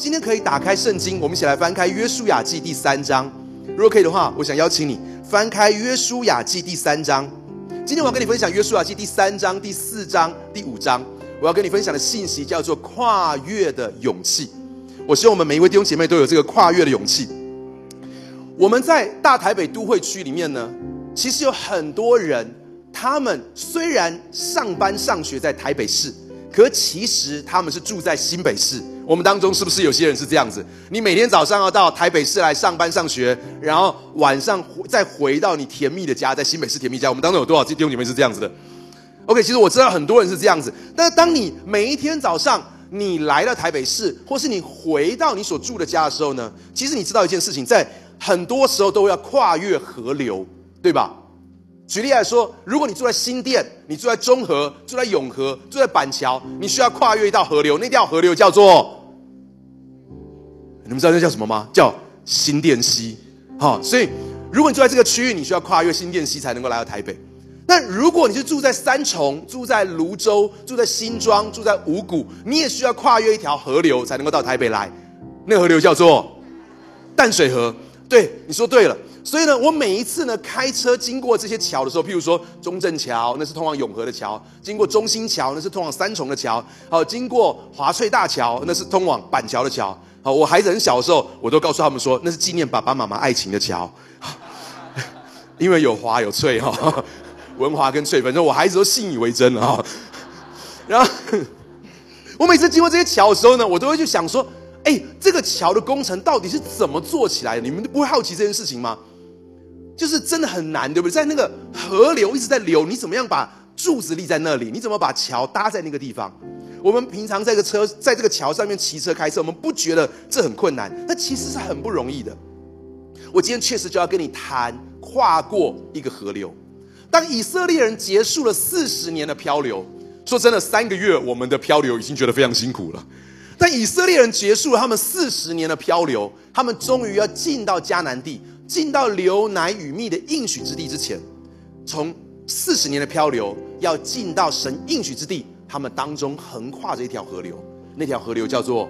今天可以打开圣经，我们一起来翻开约书亚记第3章。如果可以的话，我想邀请你翻开约书亚记第3章。今天我要跟你分享约书亚记第3章、第4章、第5章。我要跟你分享的信息叫做跨越的勇气。我希望我们每一位弟兄姐妹都有这个跨越的勇气。我们在大台北都会区里面呢，其实有很多人，他们虽然上班上学在台北市，可其实他们是住在新北市。我们当中是不是有些人是这样子？你每天早上要到台北市来上班上学，然后晚上再回到你甜蜜的家，在新北市甜蜜家。我们当中有多少弟兄姐妹是这样子的 ？OK， 其实我知道很多人是这样子。但是当你每一天早上你来到台北市，或是你回到你所住的家的时候呢，其实你知道一件事情，在很多时候都要跨越河流，对吧？举例来说，如果你住在新店，你住在中和，住在永和，住在板桥，你需要跨越一道河流，那条河流叫做，你们知道那叫什么吗？叫新店溪。所以如果你住在这个区域，你需要跨越新店溪才能够来到台北。但如果你是住在三重，住在泸州，住在新庄，住在五股，你也需要跨越一条河流才能够到台北来，那个河流叫做淡水河。对，你说对了。所以呢，我每一次呢开车经过这些桥的时候，譬如说中正桥，那是通往永和的桥；经过中兴桥，那是通往三重的桥；经过华翠大桥，那是通往板桥的桥。我孩子很小的时候，我都告诉他们说，那是纪念爸爸妈妈爱情的桥，因为有华有翠文华跟翠，反正我孩子都信以为真了然后我每次经过这些桥的时候呢，我都会去想说，这个桥的工程到底是怎么做起来的？你们不会好奇这件事情吗？就是真的很难，对不对？在那个河流一直在流，你怎么样把柱子立在那里？你怎么把桥搭在那个地方？我们平常在这个桥上面骑车开车，我们不觉得这很困难，那其实是很不容易的。我今天确实就要跟你谈跨过一个河流。当以色列人结束了40年的漂流，说真的，3个月我们的漂流已经觉得非常辛苦了。但以色列人结束了他们40年的漂流，他们终于要进到迦南地，进到流奶与蜜的应许之地之前，从40年的漂流要进到神应许之地，他们当中横跨着一条河流，那条河流叫做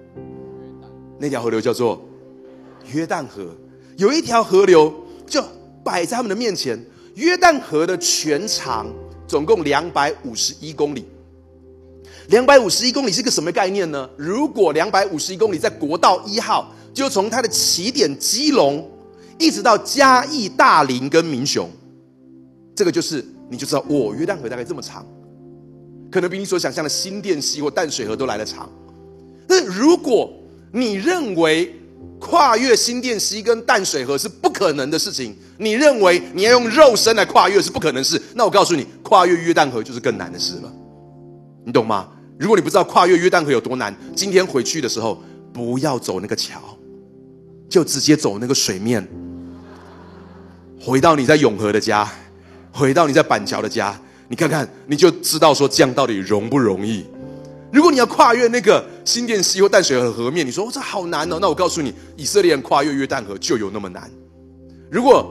约旦河。有一条河流就摆在他们的面前，约旦河的全长总共251公里。251公里是个什么概念呢？如果251公里在国道1号，就从它的起点基隆一直到嘉义、大林跟民雄，这个就是你就知道约旦河大概这么长，可能比你所想象的新店溪或淡水河都来得长。但如果你认为跨越新店溪跟淡水河是不可能的事情，你认为你要用肉身来跨越是不可能的事，那我告诉你，跨越约旦河就是更难的事了，你懂吗？如果你不知道跨越约旦河有多难，今天回去的时候不要走那个桥，就直接走那个水面，回到你在永和的家，回到你在板桥的家，你看看你就知道说这样到底容不容易。如果你要跨越那个新店溪或淡水河河面，你说这好难哦，那我告诉你，以色列人跨越约旦河就有那么难。如果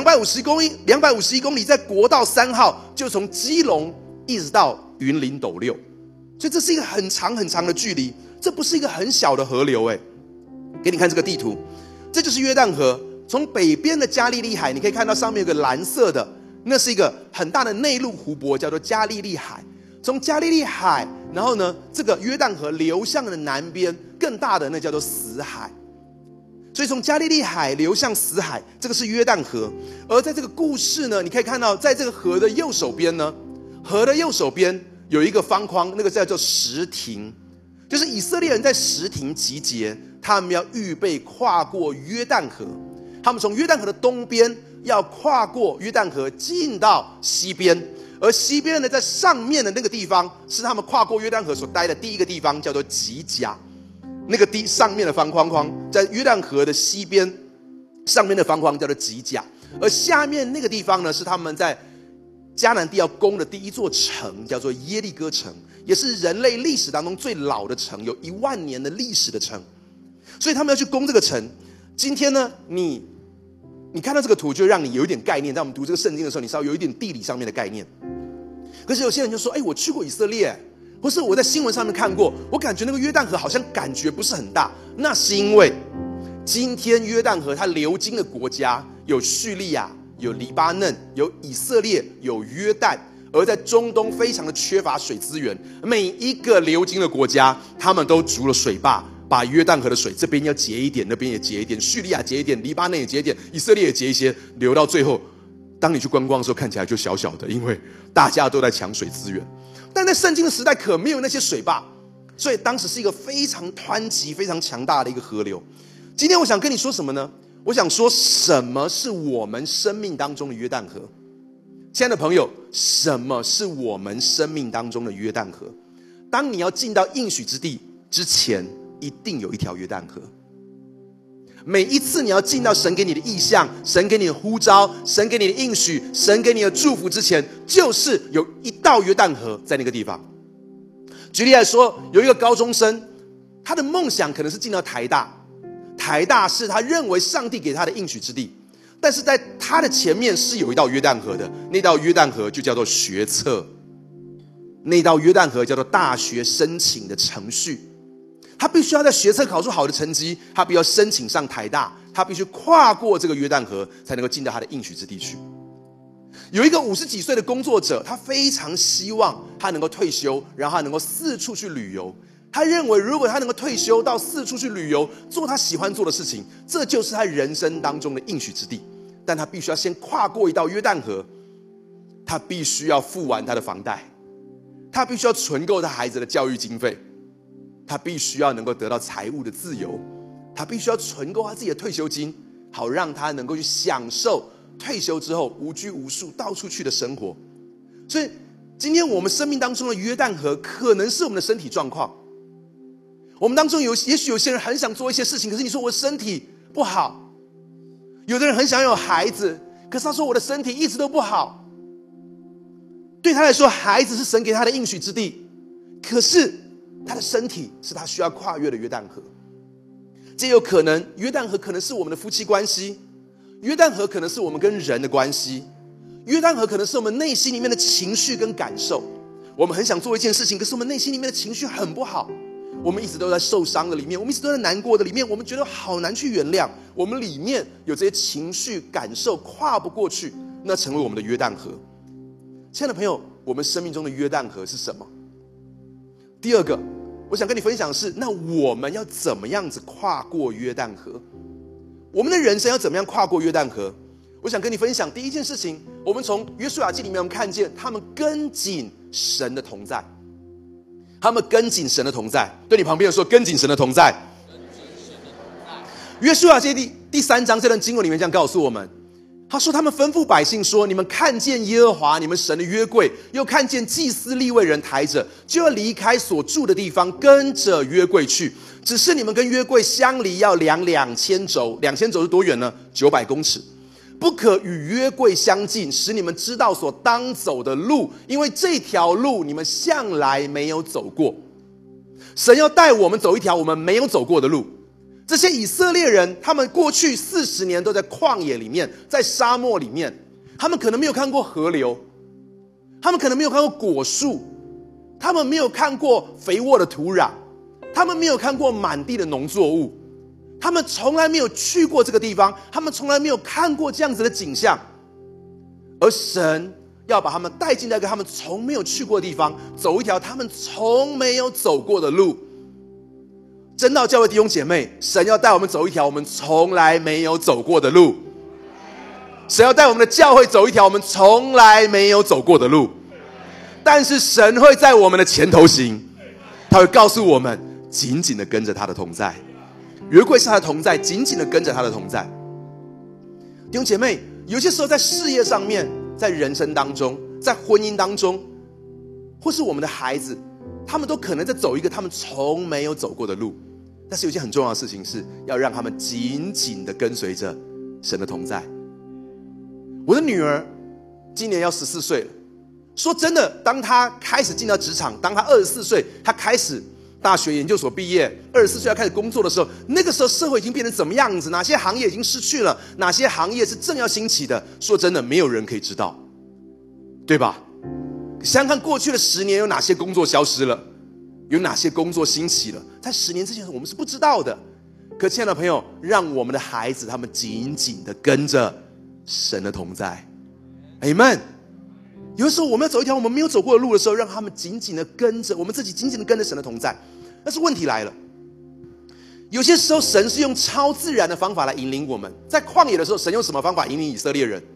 251公里在国道3号，就从基隆一直到云林斗六，所以这是一个很长很长的距离，这不是一个很小的河流。给你看这个地图，这就是约旦河。从北边的加利利海，你可以看到上面有个蓝色的，那是一个很大的内陆湖泊，叫做加利利海。从加利利海，然后呢，这个约旦河流向的南边更大的那叫做死海。所以从加利利海流向死海，这个是约旦河。而在这个故事呢，你可以看到，在这个河的右手边呢，有一个方框，那个叫做什亭，就是以色列人在什亭集结，他们要预备跨过约旦河。他们从约旦河的东边要跨过约旦河进到西边，而西边呢，在上面的那个地方是他们跨过约旦河所待的第一个地方，叫做吉甲。那个上面的方框在约旦河的西边，上面的方框叫做吉甲，而下面那个地方呢，是他们在迦南地要攻的第一座城，叫做耶利哥城，也是人类历史当中最老的城，有1万年的历史的城。所以他们要去攻这个城。今天呢，你看到这个图，就让你有一点概念。在我们读这个圣经的时候，你稍微有一点地理上面的概念。可是有些人就说：“我去过以色列， 或是我在新闻上面看过，我感觉那个约旦河好像感觉不是很大，那是因为今天约旦河它流经的国家有叙利亚、有黎巴嫩、有以色列、有约旦，而在中东非常的缺乏水资源，每一个流经的国家，他们都筑了水坝，把约旦河的水这边要截一点，那边也截一点，叙利亚截一点，黎巴嫩也截一点，以色列也截一些，流到最后，当你去观光的时候，看起来就小小的，因为大家都在抢水资源。但在圣经的时代，可没有那些水坝，所以当时是一个非常湍急、非常强大的一个河流。今天我想跟你说什么呢？我想说，什么是我们生命当中的约旦河？亲爱的朋友，什么是我们生命当中的约旦河？当你要进到应许之地之前，一定有一条约旦河。每一次你要进到神给你的意象、神给你的呼召、神给你的应许、神给你的祝福之前，就是有一道约旦河在那个地方。举例来说，有一个高中生，他的梦想可能是进到台大，台大是他认为上帝给他的应许之地，但是在他的前面是有一道约旦河的，那道约旦河就叫做学测，那道约旦河叫做大学申请的程序。他必须要在学测考出好的成绩，他必须要申请上台大，他必须跨过这个约旦河，才能够进到他的应许之地去。有一个50几岁的工作者，他非常希望他能够退休，然后他能够四处去旅游。他认为如果他能够退休到四处去旅游，做他喜欢做的事情，这就是他人生当中的应许之地。但他必须要先跨过一道约旦河，他必须要付完他的房贷，他必须要存够他孩子的教育经费，他必须要能够得到财务的自由，他必须要存够他自己的退休金，好让他能够去享受退休之后无拘无束到处去的生活。所以今天我们生命当中的约旦河可能是我们的身体状况。我们当中也许有些人很想做一些事情，可是你说我的身体不好。有的人很想有孩子，可是他说我的身体一直都不好。对他来说，孩子是神给他的应许之地，可是他的身体是他需要跨越的约旦河。这有可能，约旦河可能是我们的夫妻关系，约旦河可能是我们跟人的关系，约旦河可能是我们内心里面的情绪跟感受。我们很想做一件事情，可是我们内心里面的情绪很不好，我们一直都在受伤的里面，我们一直都在难过的里面，我们觉得好难去原谅，我们里面有这些情绪感受跨不过去，那成为我们的约旦河。亲爱的朋友，我们生命中的约旦河是什么？第二个我想跟你分享的是，那我们要怎么样子跨过约旦河？我们的人生要怎么样跨过约旦河？我想跟你分享第一件事情，我们从约书亚记里面我们看见他们跟紧神的同在，他们跟紧神的同在。对你旁边说，跟紧神的同在。约书亚记第3章这段经文里面这样告诉我们，他说他们吩咐百姓说，你们看见耶和华你们神的约柜，又看见祭司利未人抬着，就要离开所住的地方，跟着约柜去。只是你们跟约柜相离要量2000肘，2000肘是多远呢？900公尺。不可与约柜相近，使你们知道所当走的路，因为这条路你们向来没有走过。神要带我们走一条我们没有走过的路。这些以色列人，他们过去40年都在旷野里面，在沙漠里面，他们可能没有看过河流，他们可能没有看过果树，他们没有看过肥沃的土壤，他们没有看过满地的农作物，他们从来没有去过这个地方，他们从来没有看过这样子的景象，而神要把他们带进那个他们从没有去过的地方，走一条他们从没有走过的路。真道教会弟兄姐妹，神要带我们走一条我们从来没有走过的路，神要带我们的教会走一条我们从来没有走过的路，但是神会在我们的前头行，他会告诉我们紧紧的跟着他的同在，约柜是他的同在，紧紧的跟着他的同在。弟兄姐妹，有些时候在事业上面，在人生当中，在婚姻当中，或是我们的孩子，他们都可能在走一个他们从没有走过的路，但是有一件很重要的事情是要让他们紧紧的跟随着神的同在。我的女儿今年要14岁了，说真的，当她开始进到职场，当她24岁，她开始大学研究所毕业，24岁要开始工作的时候，那个时候社会已经变成怎么样子，哪些行业已经失去了，哪些行业是正要兴起的，说真的没有人可以知道，对吧？想想看过去的10年有哪些工作消失了， 有哪些工作兴起了，在10年之前我们是不知道的。可亲爱的朋友，让我们的孩子他们紧紧的跟着神的同在。 Amen。 有的时候我们要走一条我们没有走过的路的时候，让他们紧紧的跟着，我们自己紧紧的跟着神的同在。但是问题来了，有些时候神是用超自然的方法来引领我们。在旷野的时候，神用什么方法引领以色列人？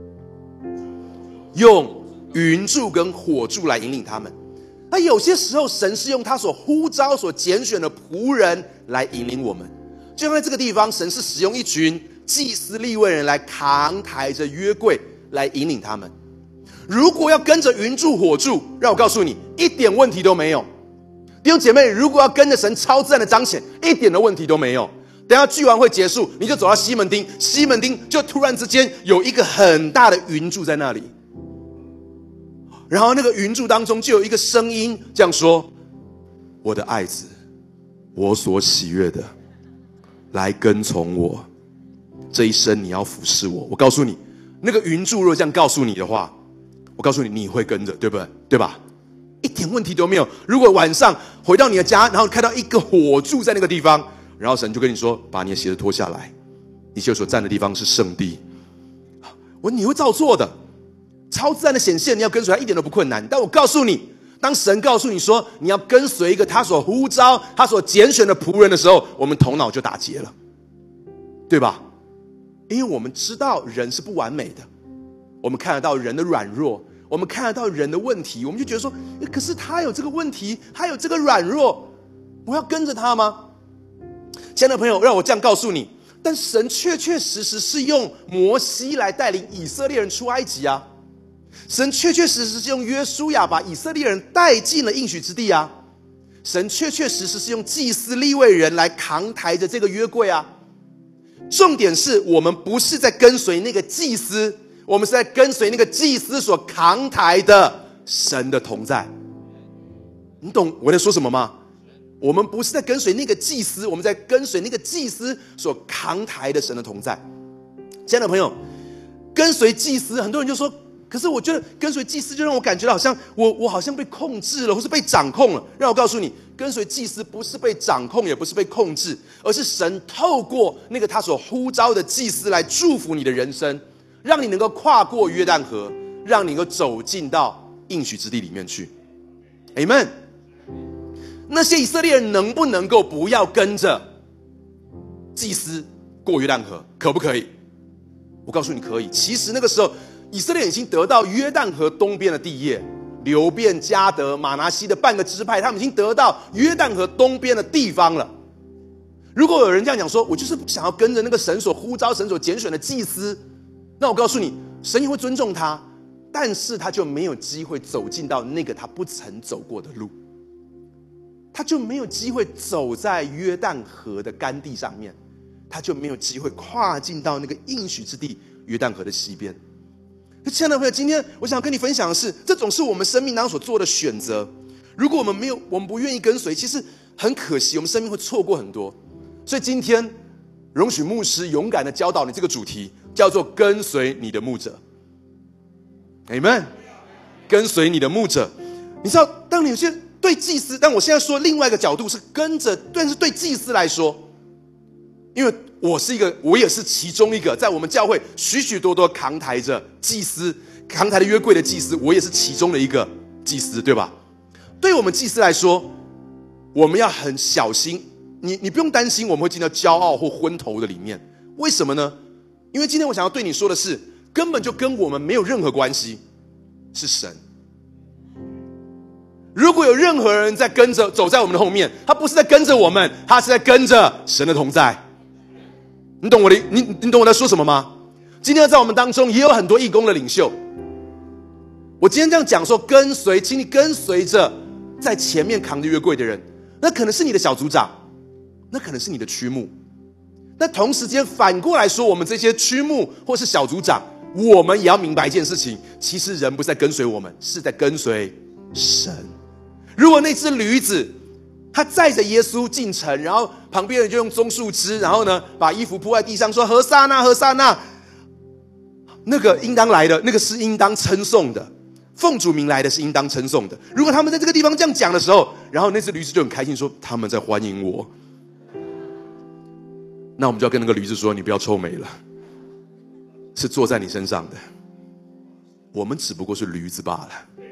用云柱跟火柱来引领他们。那有些时候神是用他所呼召所拣选的仆人来引领我们。就像在这个地方，神是使用一群祭司利未人来扛抬着约柜来引领他们。如果要跟着云柱火柱，让我告诉你，一点问题都没有。弟兄姐妹，如果要跟着神超自然的彰显，一点的问题都没有。等一下聚完会结束，你就走到西门町，西门町就突然之间有一个很大的云柱在那里，然后那个云柱当中就有一个声音这样说：我的爱子，我所喜悦的，来跟从我，这一生你要服侍我。我告诉你，那个云柱如果这样告诉你的话，我告诉你，你会跟着，对不对？对吧？一点问题都没有。如果晚上回到你的家，然后看到一个火柱在那个地方，然后神就跟你说，把你的鞋子脱下来，你就所站的地方是圣地，你会照做的。超自然的显现，你要跟随他一点都不困难。但我告诉你，当神告诉你说你要跟随一个他所呼召他所拣选的仆人的时候，我们头脑就打结了，对吧？因为我们知道人是不完美的，我们看得到人的软弱，我们看得到人的问题，我们就觉得说，可是他有这个问题，他有这个软弱，我要跟着他吗？亲爱的朋友，让我这样告诉你，但神确确实实是用摩西来带领以色列人出埃及啊，神确确实实是用约书亚把以色列人带进了应许之地啊，神确确实实是用祭司利未人来扛抬着这个约柜啊。重点是我们不是在跟随那个祭司，我们是在跟随那个祭司所扛抬的神的同在。你懂我在说什么吗？我们不是在跟随那个祭司，我们在跟随那个祭司所扛抬的神的同在。亲爱的朋友，跟随祭司，很多人就说，可是我觉得跟随祭司就让我感觉到好像我好像被控制了，或是被掌控了。让我告诉你，跟随祭司不是被掌控，也不是被控制，而是神透过那个他所呼召的祭司来祝福你的人生，让你能够跨过约旦河，让你能够走进到应许之地里面去。 Amen。 那些以色列人能不能够不要跟着祭司过约旦河？可不可以？我告诉你可以。其实那个时候以色列已经得到约旦河东边的地业，流便、迦得、马拿西的半个支派，他们已经得到约旦河东边的地方了。如果有人这样讲说，我就是不想要跟着那个神所呼召、神所拣选的祭司，那我告诉你，神也会尊重他，但是他就没有机会走进到那个他不曾走过的路，他就没有机会走在约旦河的干地上面，他就没有机会跨进到那个应许之地约旦河的西边。亲爱的朋友，今天我想跟你分享的是，这种是我们生命当中所做的选择。如果我们不愿意跟随，其实很可惜，我们生命会错过很多。所以今天容许牧师勇敢的教导你这个主题，叫做跟随你的牧者。 Amen。 跟随你的牧者。你知道，当你有些对祭司，但我现在说另外一个角度是跟着，但是对祭司来说，因为我也是其中一个，在我们教会许许多多扛抬着祭司、扛抬着约柜的祭司，我也是其中的一个祭司，对吧？对我们祭司来说，我们要很小心。你不用担心我们会进到骄傲或昏头的里面。为什么呢？因为今天我想要对你说的是，根本就跟我们没有任何关系，是神。如果有任何人在走在我们的后面，他不是在跟着我们，他是在跟着神的同在。你懂我在说什么吗？今天在我们当中也有很多义工的领袖。我今天这样讲说，请你跟随着在前面扛着约柜的人，那可能是你的小组长，那可能是你的区牧。那同时间反过来说，我们这些区牧或是小组长，我们也要明白一件事情，其实人不是在跟随我们，是在跟随神。如果那只驴子他载着耶稣进城，然后旁边人就用棕树枝，然后呢把衣服铺在地上说何撒那何撒那，那个应当来的，那个是应当称颂的，奉主名来的是应当称颂的。如果他们在这个地方这样讲的时候， 然后那只驴子就很开心说他们在欢迎我。那我们就要跟那个驴子说，你不要臭美了，是坐在你身上的，我们只不过是驴子罢了，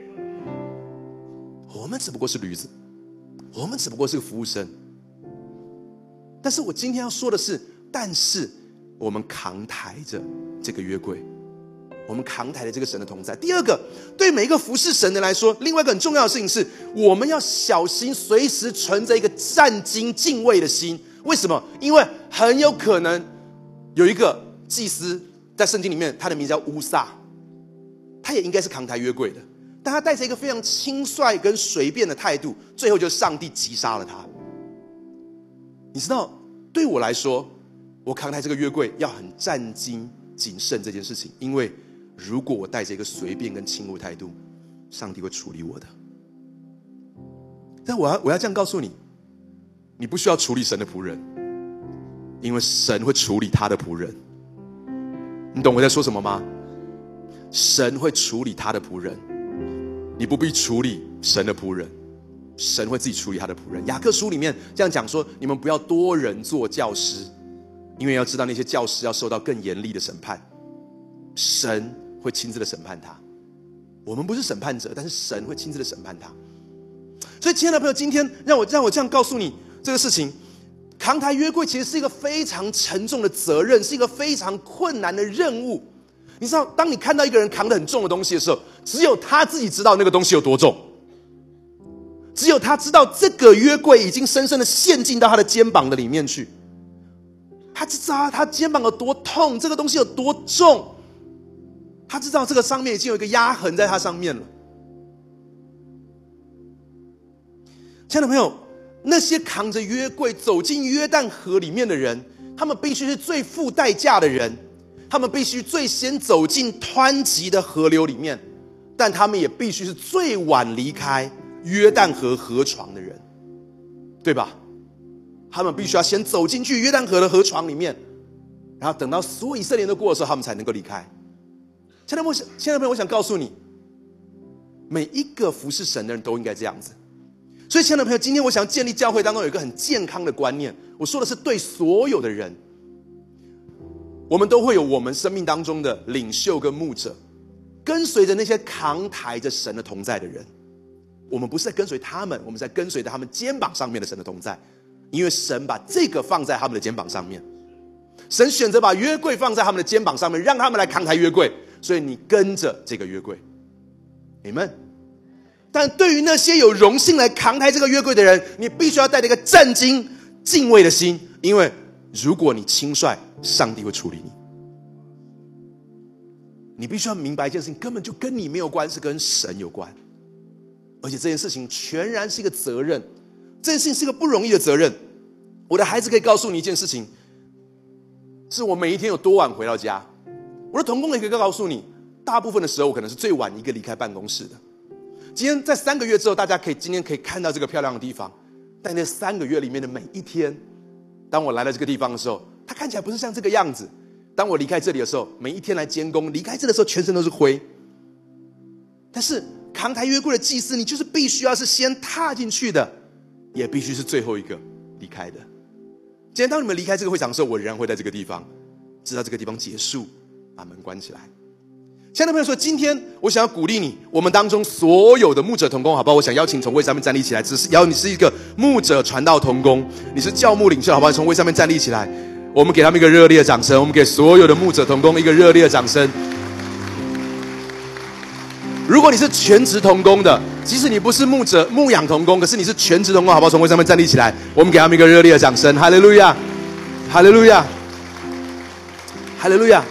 我们只不过是驴子，我们只不过是个服务生。但是我今天要说的是，但是我们扛抬着这个约柜，我们扛抬着这个神的同在。第二个，对每一个服侍神的来说，另外一个很重要的事情是，我们要小心随时存着一个战兢敬畏的心。为什么？因为很有可能有一个祭司在圣经里面，他的名字叫乌撒，他也应该是扛抬约柜的，但他带着一个非常轻率跟随便的态度，最后就上帝击杀了他。你知道，对我来说，我扛抬这个约柜要很战兢谨慎这件事情，因为如果我带着一个随便跟轻忽态度，上帝会处理我的。但我要这样告诉你，你不需要处理神的仆人，因为神会处理他的仆人。你懂我在说什么吗？神会处理他的仆人，你不必处理神的仆人，神会自己处理他的仆人。雅各书里面这样讲说，你们不要多人做教师，因为要知道那些教师要受到更严厉的审判，神会亲自的审判他。我们不是审判者，但是神会亲自的审判他。所以亲爱的朋友，今天让我这样告诉你这个事情，扛抬约柜其实是一个非常沉重的责任，是一个非常困难的任务。你知道，当你看到一个人扛得很重的东西的时候，只有他自己知道那个东西有多重，只有他知道这个约柜已经深深的陷进到他的肩膀的里面去，他知道他肩膀有多痛，这个东西有多重，他知道这个上面已经有一个压痕在他上面了。亲爱的朋友，那些扛着约柜走进约旦河里面的人，他们必须是最付代价的人，他们必须最先走进湍急的河流里面，但他们也必须是最晚离开约旦河河床的人，对吧？他们必须要先走进去约旦河的河床里面，然后等到所有以色列人都过的时候，他们才能够离开。亲爱的朋友，我想告诉你，每一个服侍神的人都应该这样子。所以亲爱的朋友，今天我想建立教会当中有一个很健康的观念，我说的是对所有的人，我们都会有我们生命当中的领袖跟牧者，跟随着那些扛抬着神的同在的人。我们不是在跟随他们，我们在跟随着他们肩膀上面的神的同在，因为神把这个放在他们的肩膀上面，神选择把约柜放在他们的肩膀上面，让他们来扛抬约柜，所以你跟着这个约柜。Amen。但对于那些有荣幸来扛抬这个约柜的人，你必须要带着一个战兢敬畏的心，因为如果你轻率，上帝会处理你。你必须要明白一件事情，根本就跟你没有关，是跟神有关，而且这件事情全然是一个责任，这件事情是一个不容易的责任。我的孩子可以告诉你一件事情，是我每一天有多晚回到家。我的同工也可以告诉你，大部分的时候我可能是最晚一个离开办公室的。今天在3个月之后，大家今天可以看到这个漂亮的地方，但那3个月里面的每一天，当我来到这个地方的时候，它看起来不是像这个样子。当我离开这里的时候，每一天来监工，离开这里的时候全身都是灰。但是扛抬约柜的祭司，你就是必须要是先踏进去的，也必须是最后一个离开的。今天当你们离开这个会场的时候，我仍然会在这个地方，直到这个地方结束，把门关起来。亲爱的朋友说，今天我想要鼓励你，我们当中所有的牧者同工，好不好？我想邀请从位上面站立起来，只是要你是一个牧者传道同工，你是教牧领袖，好不好？从位上面站立起来，我们给他们一个热烈的掌声，我们给所有的牧者同工一个热烈的掌声。如果你是全职同工的，即使你不是牧者牧养同工，可是你是全职同工，好不好？从位上面站立起来，我们给他们一个热烈的掌声。哈利路亚，哈利路亚，哈利路亚。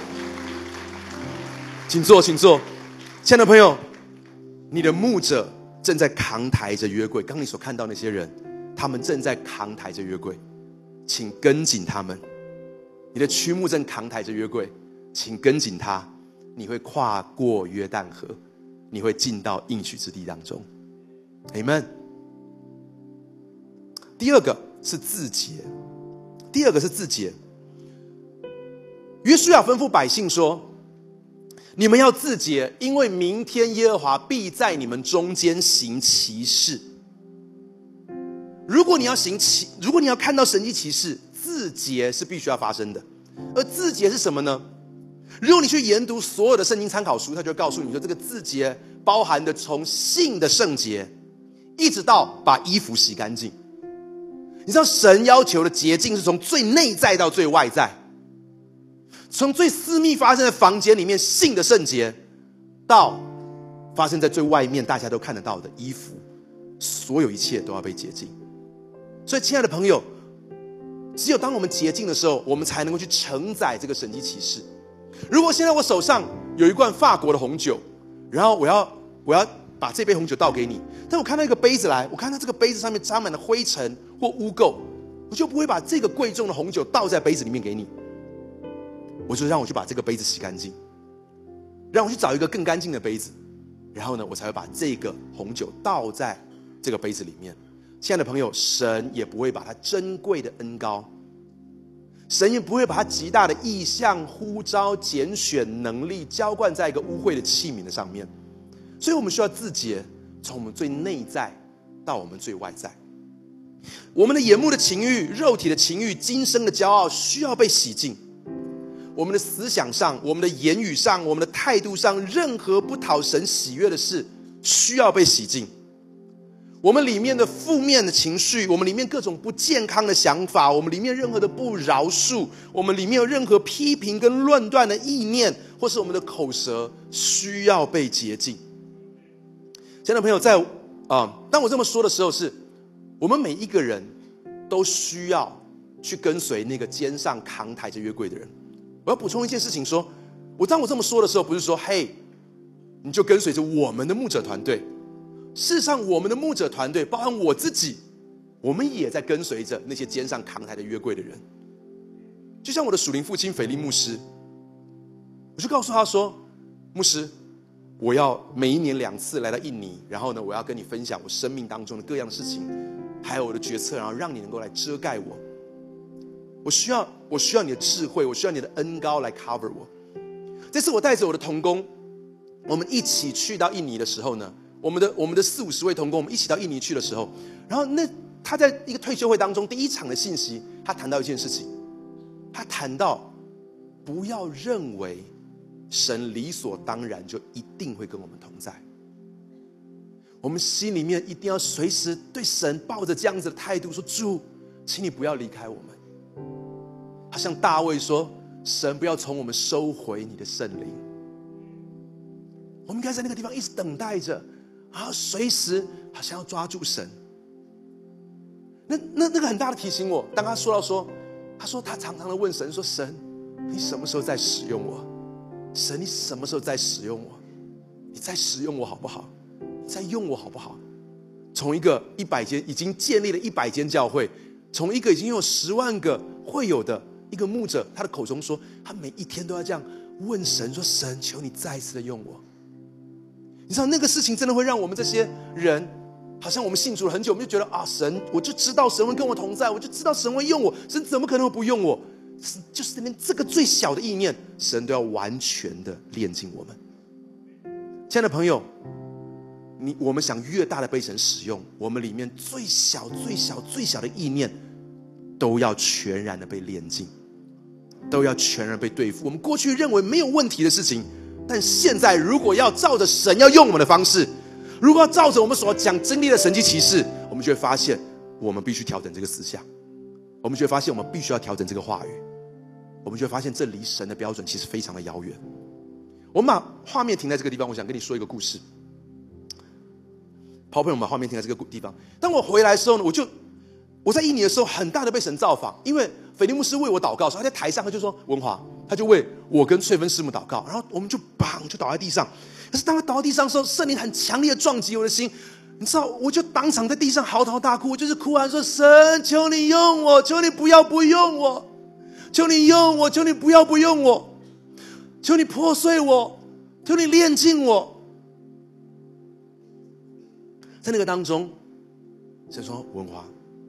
请坐，请坐。亲爱的朋友，你的牧者正在扛抬着约柜，刚你所看到那些人，他们正在扛抬着约柜，请跟紧他们。你的区牧正扛抬着约柜，请跟紧他，你会跨过约旦河，你会进到应许之地当中。 Amen。 第二个是自洁，约书亚吩咐百姓说，你们要自洁，因为明天耶和华必在你们中间行奇事。 如果你要看到神迹奇事，自洁是必须要发生的。而自洁是什么呢？如果你去研读所有的圣经参考书，它就会告诉你说，这个自洁包含的从性的圣洁，一直到把衣服洗干净。你知道神要求的洁净是从最内在到最外在，从最私密发生的房间里面性的圣洁，到发生在最外面大家都看得到的衣服，所有一切都要被洁净。所以亲爱的朋友，只有当我们洁净的时候，我们才能够去承载这个神迹奇事。如果现在我手上有一罐法国的红酒，然后我要把这杯红酒倒给你，但我看到一个杯子来，我看到这个杯子上面沾满了灰尘或污垢，我就不会把这个贵重的红酒倒在杯子里面给你，我就让我去把这个杯子洗干净，让我去找一个更干净的杯子，然后呢，我才会把这个红酒倒在这个杯子里面。亲爱的朋友，神也不会把他珍贵的恩膏，神也不会把他极大的意向、呼召、拣选能力浇灌在一个污秽的器皿的上面。所以我们需要自洁，从我们最内在到我们最外在。我们的眼目的情欲、肉体的情欲、今生的骄傲需要被洗净。我们的思想上、我们的言语上、我们的态度上，任何不讨神喜悦的事需要被洗净。我们里面的负面的情绪，我们里面各种不健康的想法，我们里面任何的不饶恕，我们里面有任何批评跟论断的意念，或是我们的口舌，需要被洁净。亲爱的朋友，当我这么说的时候，是我们每一个人都需要去跟随那个肩上扛抬着约柜的人。我要补充一件事情，说当我这么说的时候，不是说嘿，你就跟随着我们的牧者团队。事实上，我们的牧者团队，包含我自己，我们也在跟随着那些肩上扛抬的约柜的人。就像我的属灵父亲腓力牧师，我就告诉他说，牧师，我要每一年2次来到印尼，然后呢，我要跟你分享我生命当中的各样的事情，还有我的决策，然后让你能够来遮盖我。我需要你的智慧，我需要你的恩膏来 cover 我。这次我带着我的同工，我们一起去到印尼的时候呢，我们的40-50位同工，我们一起到印尼去的时候，然后他在一个退休会当中第一场的信息，他谈到一件事情，他谈到不要认为神理所当然就一定会跟我们同在，我们心里面一定要随时对神抱着这样子的态度说，主，请你不要离开我们。好像大卫说，神不要从我们收回你的圣灵。我们应该在那个地方一直等待着，然后随时好像要抓住神。那个很大的提醒我，当他说到他说他常常的问神说，神，你什么时候在使用我？神，你什么时候在使用我？你在使用我好不好？你在用我好不好？从一个100间已经建立了100间教会，从一个已经有10万个会友的一个牧者，他的口中说，他每一天都要这样问神说，神，求你再一次的用我。你知道那个事情真的会让我们这些人，好像我们信主了很久，我们就觉得啊，神，我就知道神会跟我同在，我就知道神会用我，神怎么可能会不用我？就是连这个最小的意念，神都要完全的炼净我们。亲爱的朋友，我们想越大的被神使用，我们里面最小的意念都要全然的被炼净，都要全然被对付。我们过去认为没有问题的事情，但现在如果要照着神要用我们的方式，如果要照着我们所讲经历的神迹奇事，我们就会发现我们必须调整这个思想，我们就会发现我们必须要调整这个话语，我们就会发现这离神的标准其实非常的遥远。我们把画面停在这个地方，我想跟你说一个故事。朋友们，把画面停在这个地方。当我回来的时候呢，我在印尼的时候很大的被神造访，因为腓力牧师为我祷告，他在台上他就说，文华，他就为我跟翠芬师母祷告，然后我们就倒在地上。可是当他倒在地上的时候，圣灵很强烈的撞击我的心，你知道，我就当场在地上嚎啕大哭，我就是哭喊说，神，求你用我，求你不要不用我，求你用我，求你不要不用我，求你破碎我，求你炼净我。在那个当中，神说，文华，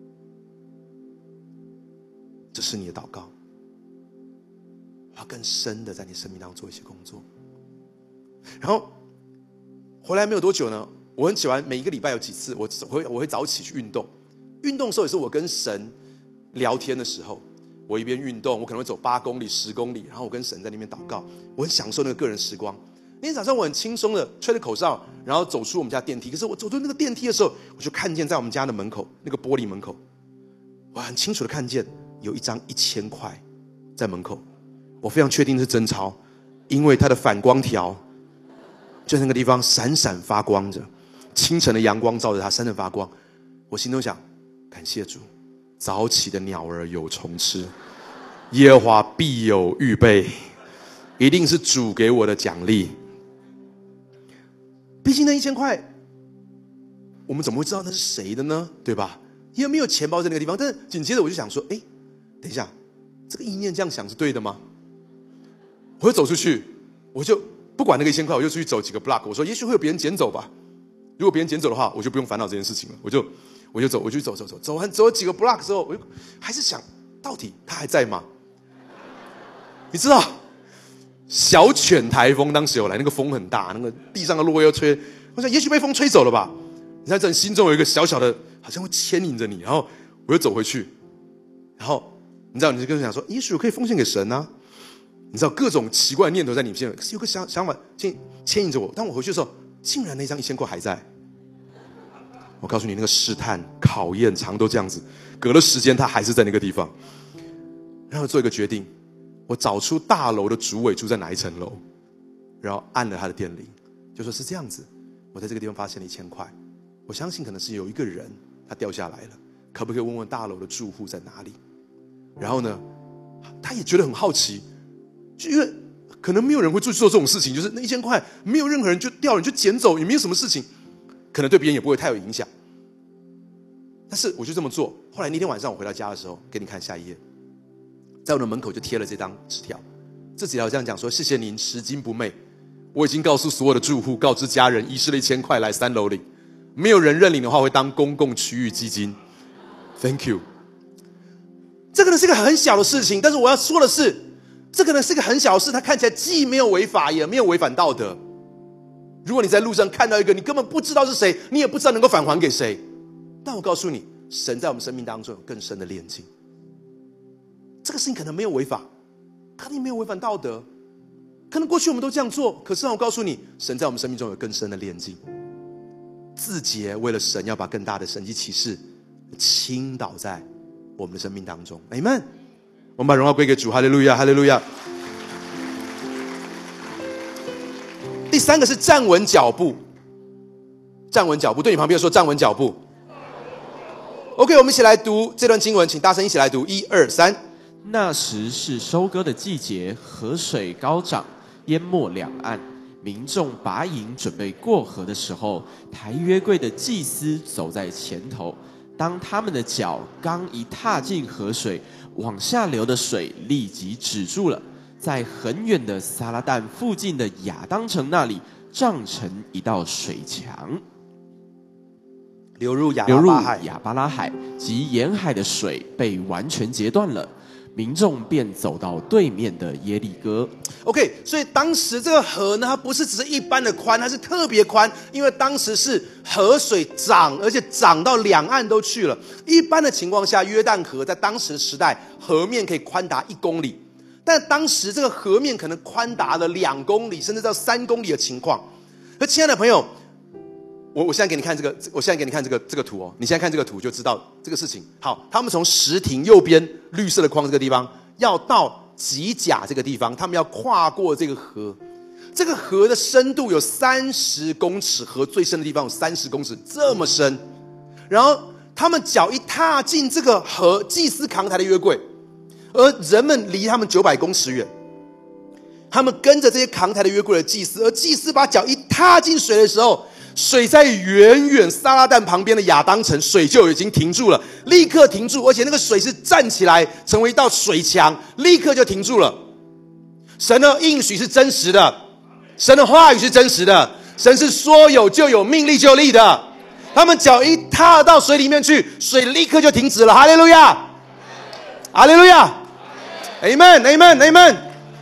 这是你的祷告，我要更深的在你生命当中做一些工作。然后回来没有多久呢，我很喜欢每一个礼拜有几次我会早起去运动， 运动的时候也是我跟神聊天的时候。我一边运动，我可能会走8公里、10公里，然后我跟神在那边祷告，我很享受那个个人时光。那天早上我很轻松的吹着口哨，然后走出我们家电梯。可是我走出那个电梯的时候，我就看见在我们家的门口那个玻璃门口，我很清楚的看见有一张1000块在门口，我非常确定是真钞，因为它的反光条就在那个地方闪闪发光着，清晨的阳光照着它闪闪发光。我心中想，感谢主，早起的鸟儿有虫吃，耶和华必有预备，一定是主给我的奖励。毕竟那1000块，我们怎么会知道那是谁的呢？对吧？因为没有钱包在那个地方。但是紧接着我就想说，等一下，这个意念这样想是对的吗？我就走出去，我就不管那个1000块，我就出去走几个 block。我说，也许会有别人捡走吧。如果别人捡走的话，我就不用烦恼这件事情了。我就走了几个 block 之后，我就还是想，到底他还在吗？你知道，小犬台风当时有来，那个风很大，那个地上的落叶又吹，我想也许被风吹走了吧。你在这心中有一个小小的，好像会牵引着你，然后我又走回去，然后你知道，你就跟我想说，也许我可以奉献给神啊。你知道各种奇怪的念头在你心里，可是有个想法牵引着我。当我回去的时候，竟然那张1000块还在。我告诉你，那个试探考验常都这样子，隔了时间他还是在那个地方。然后做一个决定，我找出大楼的主委住在哪一层楼，然后按了他的电铃，就说是这样子，我在这个地方发现了1000块，我相信可能是有一个人他掉下来了，可不可以问问大楼的住户在哪里？然后呢，他也觉得很好奇，就因为可能没有人会做这种事情，就是那1000块没有任何人就掉了，你就捡走，也没有什么事情，可能对别人也不会太有影响。但是我就这么做。后来那天晚上我回到家的时候，给你看下一页，在我的门口就贴了这张纸条。这纸条这样讲说：谢谢您拾金不昧，我已经告诉所有的住户，告知家人遗失了1000块来3楼领，没有人认领的话会当公共区域基金。Thank you。这可能是一个很小的事情，但是我要说的是，这可能是一个很小的事，它看起来既没有违法，也没有违反道德。如果你在路上看到一个你根本不知道是谁，你也不知道能够返还给谁，但我告诉你，神在我们生命当中有更深的炼净。这个事情可能没有违法，可能也没有违反道德，可能过去我们都这样做，可是让我告诉你，神在我们生命中有更深的炼净。自洁为了神要把更大的神迹奇事倾倒在我们的生命当中。 Amen。 我们把荣耀归给主，哈利路亚，哈利路亚。第三个是站稳脚步，站稳脚步，对你旁边说站稳脚步。OK， 我们一起来读这段经文，请大声一起来读，1、2、3。 那时是收割的季节，河水高涨，淹没两岸。民众拔营准备过河的时候，抬约柜的祭司走在前头。当他们的脚刚一踏进河水，往下流的水立即止住了，在很远的撒拉旦附近的亚当城那里涨成一道水墙， 流入亚巴拉海， 及沿海的水被完全截断了，民众便走到对面的耶利哥。 OK， 所以当时这个河呢，它不是只是一般的宽，它是特别宽，因为当时是河水涨，而且涨到两岸都去了。一般的情况下，约旦河在当时的时代，河面可以宽达1公里，但当时这个河面可能宽达了2公里，甚至到3公里的情况。而亲爱的朋友，我现在给你看这个图哦，你现在看这个图就知道这个事情。好，他们从石亭右边绿色的框这个地方，要到吉甲这个地方，他们要跨过这个河。这个河的深度有30公尺，河最深的地方有30公尺，这么深。然后他们脚一踏进这个河，祭司扛抬的约柜，而人们离他们900公尺远。他们跟着这些扛抬的约柜的祭司，而祭司把脚一踏进水的时候，水在远远撒拉旦旁边的亚当城，水就已经停住了，立刻停住，而且那个水是站起来成为一道水墙，立刻就停住了。神的应许是真实的，神的话语是真实的，神是说有就有，命立就立的。他们脚一踏到水里面去，水立刻就停止了。哈利路亚，哈利路亚 ，Amen Amen Amen。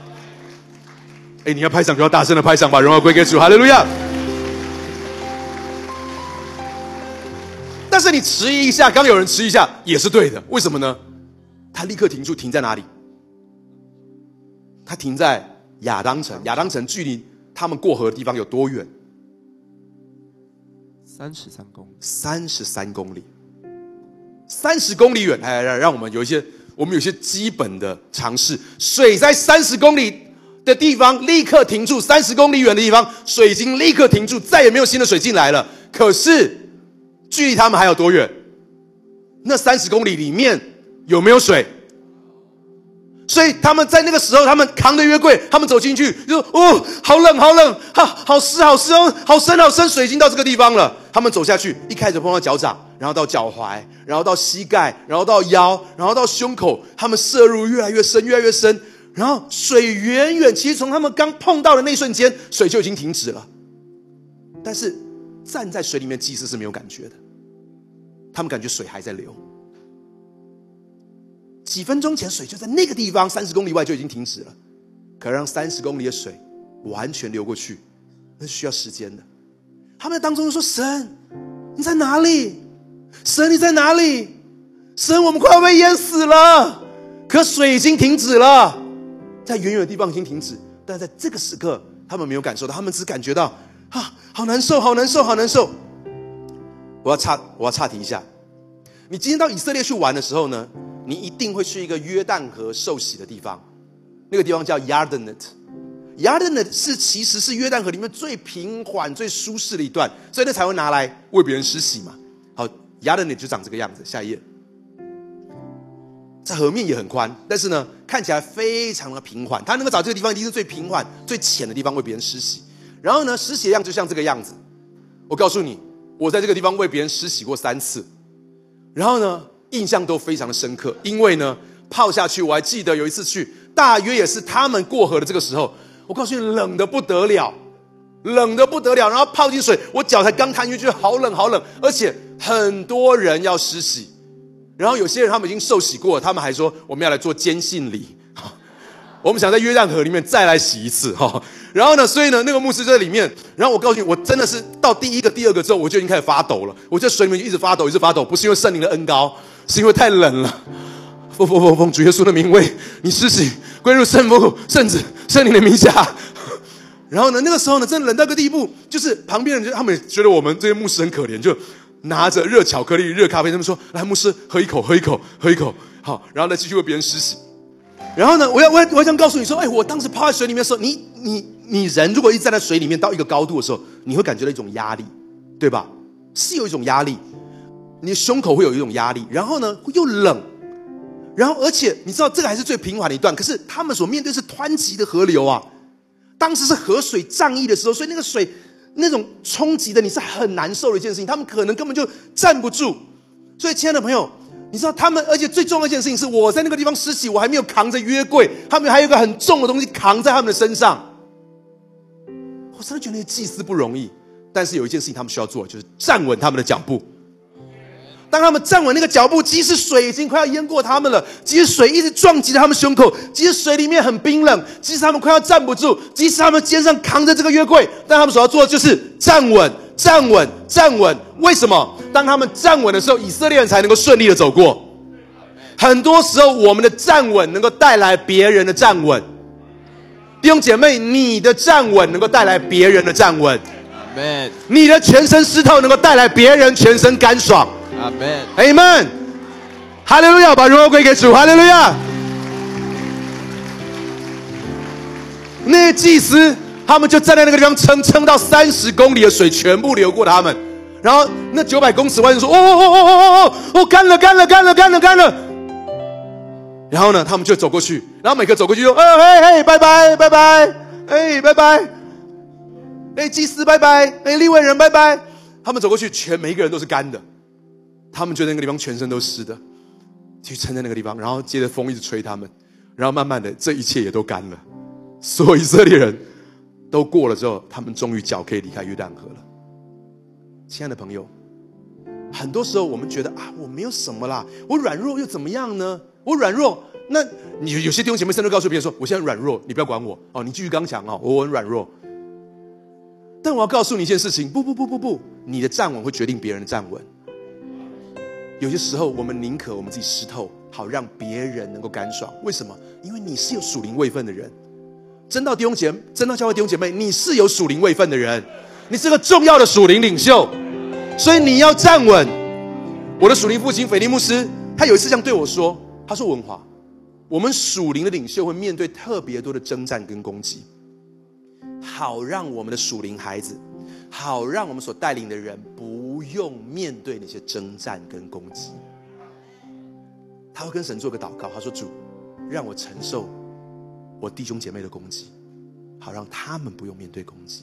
你要拍掌就要大声的拍掌，把荣耀归给主，哈利路亚。 但是你迟疑一下，刚有人迟疑一下也是对的，为什么呢？他立刻停住，停在哪里？他停在亚当城。亚当城距离他们过河的地方有多远 ？33公里。 33公里，30公里远。让我们有一些基本的常识。水在30公里的地方立刻停住，30公里远的地方水已经立刻停住，再也没有新的水进来了。可是距离他们还有多远？那30公里里面有没有水？所以他们在那个时候，他们扛着约柜，他们走进去就说：“哦，好冷，好冷，好湿，好湿哦，好深，好深，水已经到这个地方了。”他们走下去，一开始碰到脚掌，然后到脚踝，然后到膝盖，然后到腰，然后到胸口，他们摄入越来越深，越来越深。然后水远远，其实从他们刚碰到的那一瞬间，水就已经停止了。但是站在水里面，祭司是没有感觉的，他们感觉水还在流。几分钟前水就在那个地方30公里外就已经停止了，可让30公里的水完全流过去，那是需要时间的。他们在当中就说：“神，你在哪里？神，你在哪里？神，我们快要被淹死了。”可水已经停止了，在远远的地方已经停止，但在这个时刻他们没有感受到，他们只感觉到好难受，好难受，好难受。我要岔题一下，你今天到以色列去玩的时候呢，你一定会去一个约旦河受洗的地方，那个地方叫 Yardenit。Yardenit 其实是约旦河里面最平缓、最舒适的一段，所以那才会拿来为别人施洗嘛。好 ，Yardenit 就长这个样子。下一页，这河面也很宽，但是呢，看起来非常的平缓。他能够找这个地方，一定是最平缓、最浅的地方为别人施洗。然后呢，施洗的样就像这个样子。我告诉你，我在这个地方为别人施洗过3次，然后呢，印象都非常的深刻，因为呢，泡下去，我还记得有一次去，大约也是他们过河的这个时候，我告诉你，冷得不得了，冷得不得了。然后泡进水，我脚才刚踏进去，觉得好冷好冷，而且很多人要施洗，然后有些人他们已经受洗过了，他们还说我们要来做坚信礼，我们想在约旦河里面再来洗一次。然后呢，所以呢，那个牧师就在里面。然后我告诉你，我真的是到第1个、第2个之后，我就已经开始发抖了。我在水里面一直发抖，一直发抖，不是因为圣灵的恩膏，是因为太冷了。奉主耶稣的名为你施洗，归入圣父、圣子、圣灵的名下。然后呢，那个时候呢，真的冷到个地步，就是旁边人他们也觉得我们这些牧师很可怜，就拿着热巧克力、热咖啡，他们说：“来，牧师喝一口，喝一口，喝一口。”好，然后呢继续为别人施洗。然后呢，我想告诉你说，我当时泡在水里面的时候，你人如果一站在水里面到一个高度的时候，你会感觉到一种压力，对吧？是有一种压力，你的胸口会有一种压力，然后呢又冷，然后而且你知道这个还是最平缓的一段，可是他们所面对是湍急的河流啊，当时是河水涨溢的时候，所以那个水那种冲击的你是很难受的一件事情，他们可能根本就站不住。所以亲爱的朋友，你知道他们，而且最重要的一件事情是，我在那个地方施洗，我还没有扛着约柜，他们还有一个很重的东西扛在他们的身上。我真的觉得那些祭司不容易，但是有一件事情他们需要做，就是站稳他们的脚步。当他们站稳那个脚步，即使水已经快要淹过他们了，即使水一直撞击着他们胸口，即使水里面很冰冷，即使他们快要站不住，即使他们肩上扛着这个约柜，但他们所要做的就是站稳，站稳，站稳。为什么？当他们站稳的时候，以色列人才能够顺利的走过。很多时候，我们的站稳能够带来别人的站稳。弟兄姐妹，你的站稳能够带来别人的站稳。 Amen。 你的全身湿透能够带来别人全身干爽。 Amen。 Amen。哈利路亚，把荣耀归给主。哈利路亚。那些祭司，他们就站在那个地方撑到30公里的水全部流过他们，然后那900公尺外人说：“干了！”然后呢，他们就走过去，然后每个走过去就拜拜，拜拜，拜拜，祭司拜拜，利未人拜拜。他们走过去，每一个人都是干的，他们觉得那个地方全身都湿的，去撑在那个地方，然后接着风一直吹他们，然后慢慢的这一切也都干了。所有以色列人都过了之后，他们终于脚可以离开约旦河了。亲爱的朋友，很多时候我们觉得我没有什么啦，我软弱又怎么样呢？我软弱，那你有些弟兄姐妹甚至告诉别人说：“我现在软弱，你不要管我你继续刚强我很软弱。”但我要告诉你一件事情，不，你的站稳会决定别人的站稳。 有些时候我们宁可我们自己湿透，好让别人能够干爽。为什么？因为你是有属灵位分的人。真道教会弟兄姐妹，你是有属灵位分的人，你是个重要的属灵领袖，所以你要站稳。我的属灵父亲斐利牧师，他有一次这样对我说，他说：文华，我们属灵的领袖会面对特别多的征战跟攻击，好让我们的属灵孩子，好让我们所带领的人不用面对那些征战跟攻击。他会跟神做个祷告，他说：主，让我承受我弟兄姐妹的攻击，好让他们不用面对攻击。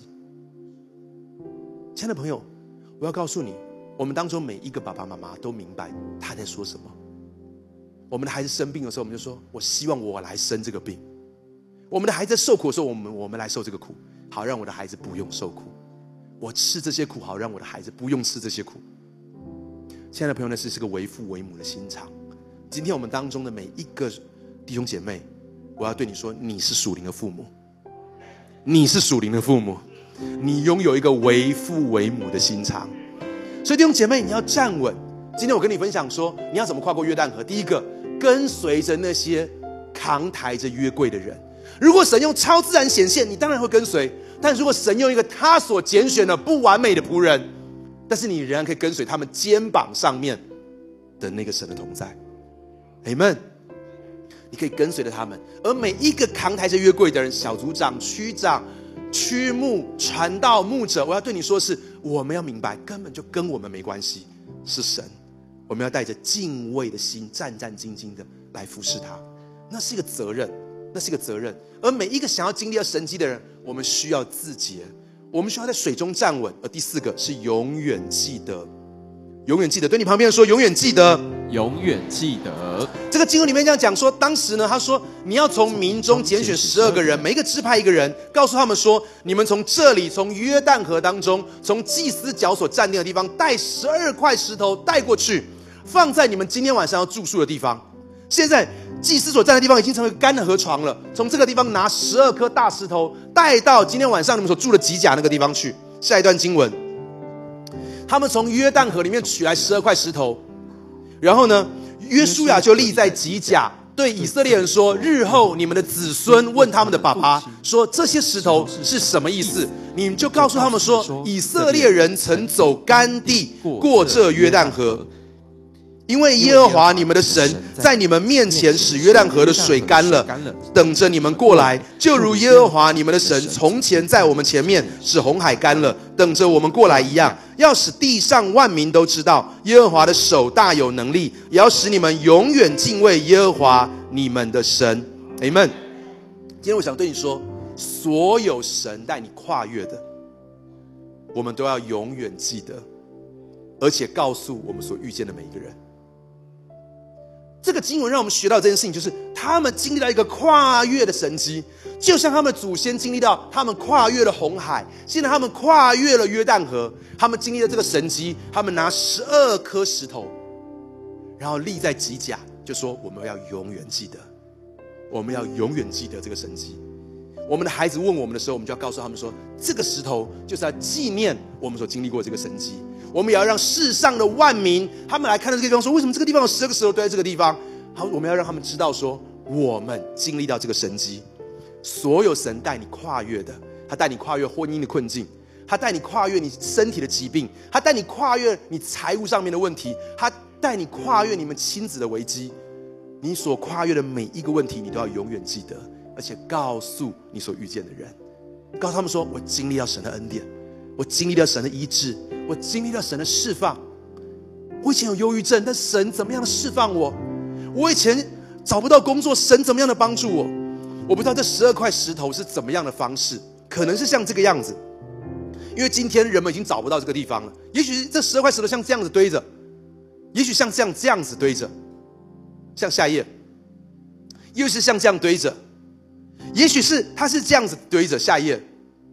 亲爱的朋友，我要告诉你，我们当中每一个爸爸妈妈都明白他在说什么。我们的孩子生病的时候，我们就说：我希望我来生这个病。我们的孩子受苦的时候，我们来受这个苦，好让我的孩子不用受苦。我吃这些苦，好让我的孩子不用吃这些苦。亲爱的朋友，那是个为父为母的心肠。今天我们当中的每一个弟兄姐妹，我要对你说，你是属灵的父母，你是属灵的父母，你拥有一个为父为母的心肠。所以弟兄姐妹，你要站稳。今天我跟你分享说，你要怎么跨过约旦河。第一个，跟随着那些扛抬着约柜的人。如果神用超自然显现，你当然会跟随；但如果神用一个他所拣选的不完美的仆人，但是你仍然可以跟随他们肩膀上面的那个神的同在。Amen。你可以跟随着他们，而每一个扛抬着约柜的人，小组长、区长、区牧、传道、牧者，我要对你说的是，我们要明白，根本就跟我们没关系，是神。我们要带着敬畏的心，战战兢兢的来服侍他，那是一个责任，那是一个责任。而每一个想要经历到神迹的人，我们需要自洁，我们需要在水中站稳。而第四个是永远记得，永远记得。对你旁边说，永远记得， 永远记得。 这个经文里面这样讲说，当时呢，他说你要从民中拣选12个人，每一个支派一个人，告诉他们说，你们从这里，从约旦河当中，从祭司脚所站定的地方，带12块石头带过去，放在你们今天晚上要住宿的地方。现在祭司所站的地方已经成为干的河床了，从这个地方拿12颗大石头带到今天晚上你们所住的吉甲那个地方去。下一段经文，他们从约旦河里面取来12块石头，然后呢，约书亚就立在吉甲，对以色列人说，日后你们的子孙问他们的爸爸说，这些石头是什么意思，你们就告诉他们说，以色列人曾走干地过这约旦河，因为耶和华你们的神在你们面前使约旦河的水干了，等着你们过来，就如耶和华你们的神从前在我们前面使红海干了，等着我们过来一样，要使地上万民都知道耶和华的手大有能力，也要使你们永远敬畏耶和华你们的神。 Amen。 今天我想对你说，所有神带你跨越的，我们都要永远记得，而且告诉我们所遇见的每一个人。这个经文让我们学到这件事情，就是他们经历到一个跨越的神迹，就像他们的祖先经历到他们跨越了红海，现在他们跨越了约旦河，他们经历了这个神迹，他们拿12颗石头，然后立在吉甲，就说我们要永远记得，我们要永远记得这个神迹。我们的孩子问我们的时候，我们就要告诉他们说，这个石头就是要纪念我们所经历过这个神迹。我们也要让世上的万民，他们来看到这个地方，说为什么这个地方有12个石头堆在这个地方。好，我们要让他们知道说，我们经历到这个神迹。所有神带你跨越的，他带你跨越婚姻的困境，他带你跨越你身体的疾病，他带你跨越你财务上面的问题，他带你跨越你们亲子的危机。你所跨越的每一个问题，你都要永远记得，而且告诉你所遇见的人，告诉他们说，我经历到神的恩典，我经历到神的医治，我经历到神的释放。我以前有忧郁症，但神怎么样的释放我？我以前找不到工作，神怎么样的帮助我？我不知道这12块石头是怎么样的方式，可能是像这个样子，因为今天人们已经找不到这个地方了。也许这12块石头像这样子堆着，也许像这样子堆着，像下一页，又是像这样堆着，也许是它是这样子堆着，下一页，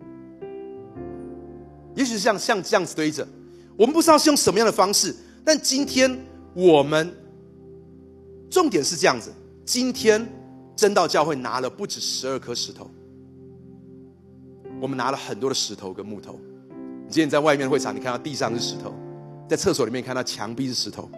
也许是像这样子堆着，我们不知道是用什么样的方式，但今天我们重点是这样子。今天真道教会拿了不止12颗石头，我们拿了很多的石头跟木头。今天在外面会场，你看到地上是石头，在厕所里面看到墙壁是石头，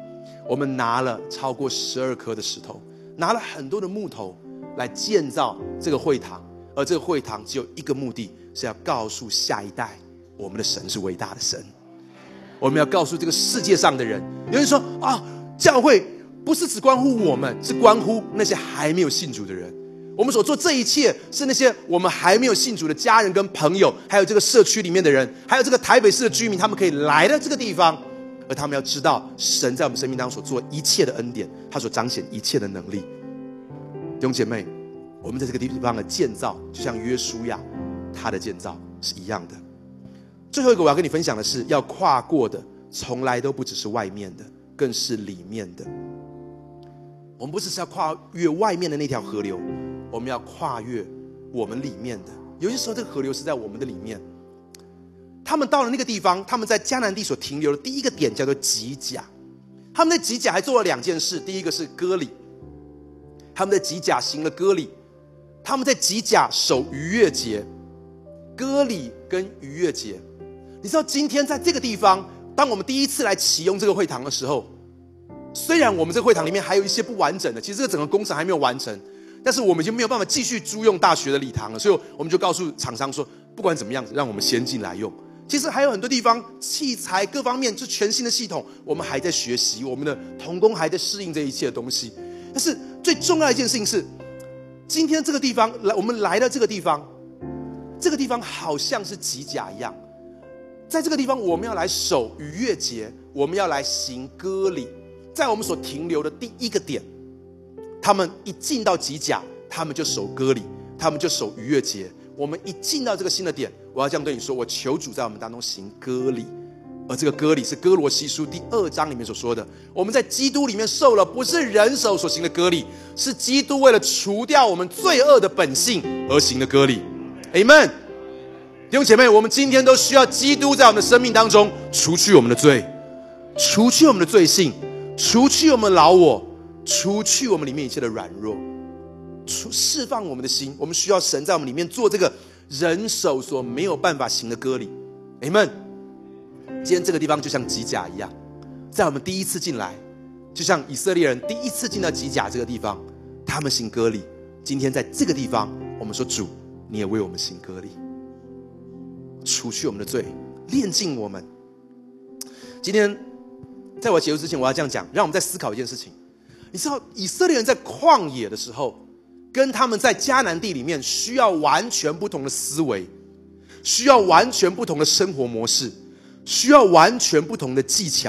我们拿了超过12颗的石头，拿了很多的木头来建造这个会堂，而这个会堂只有一个目的，是要告诉下一代，我们的神是伟大的神。我们要告诉这个世界上的人。有人说教会不是只关乎我们，是关乎那些还没有信主的人。我们所做这一切，是那些我们还没有信主的家人跟朋友，还有这个社区里面的人，还有这个台北市的居民，他们可以来到这个地方，而他们要知道神在我们生命当中所做一切的恩典，他所彰显一切的能力。弟兄姐妹，我们在这个地方的建造，就像约书亚他的建造是一样的。最后一个我要跟你分享的是，要跨过的从来都不只是外面的，更是里面的。我们不只是要跨越外面的那条河流，我们要跨越我们里面的。有些时候这个河流是在我们的里面。他们到了那个地方，他们在迦南地所停留的第一个点叫做吉甲。他们在吉甲还做了2件事，第一个是割礼，他们在吉甲行了割礼，他们在吉甲守逾越节。割礼跟逾越节，你知道今天在这个地方，当我们第一次来启用这个会堂的时候，虽然我们这个会堂里面还有一些不完整的，其实这个整个工程还没有完成，但是我们已经没有办法继续租用大学的礼堂了，所以我们就告诉厂商说，不管怎么样，让我们先进来用。其实还有很多地方器材各方面是全新的系统，我们还在学习，我们的同工还在适应这一切的东西。但是最重要的一件事情是，今天这个地方我们来到这个地方，这个地方好像是吉甲一样，在这个地方我们要来守逾越节，我们要来行割礼。在我们所停留的第一个点，他们一进到吉甲，他们就守割礼，他们就守逾越节。我们一进到这个新的点，我要这样对你说，我求主在我们当中行割礼。而这个割礼是哥罗西书第2章里面所说的，我们在基督里面受了不是人手所行的割礼，是基督为了除掉我们罪恶的本性而行的割礼。 Amen。 弟兄姐妹，我们今天都需要基督在我们的生命当中除去我们的罪，除去我们的罪性，除去我们的老我，除去我们里面一切的软弱，释放我们的心。我们需要神在我们里面做这个人手所没有办法行的割礼。 Amen。 今天这个地方就像吉甲一样，在我们第一次进来，就像以色列人第一次进到吉甲这个地方，他们行割礼。今天在这个地方，我们说，主，你也为我们行割礼，除去我们的罪，炼净我们。今天在我结束之前，我要这样讲，让我们再思考一件事情。你知道以色列人在旷野的时候，跟他们在迦南地里面需要完全不同的思维，需要完全不同的生活模式，需要完全不同的技巧。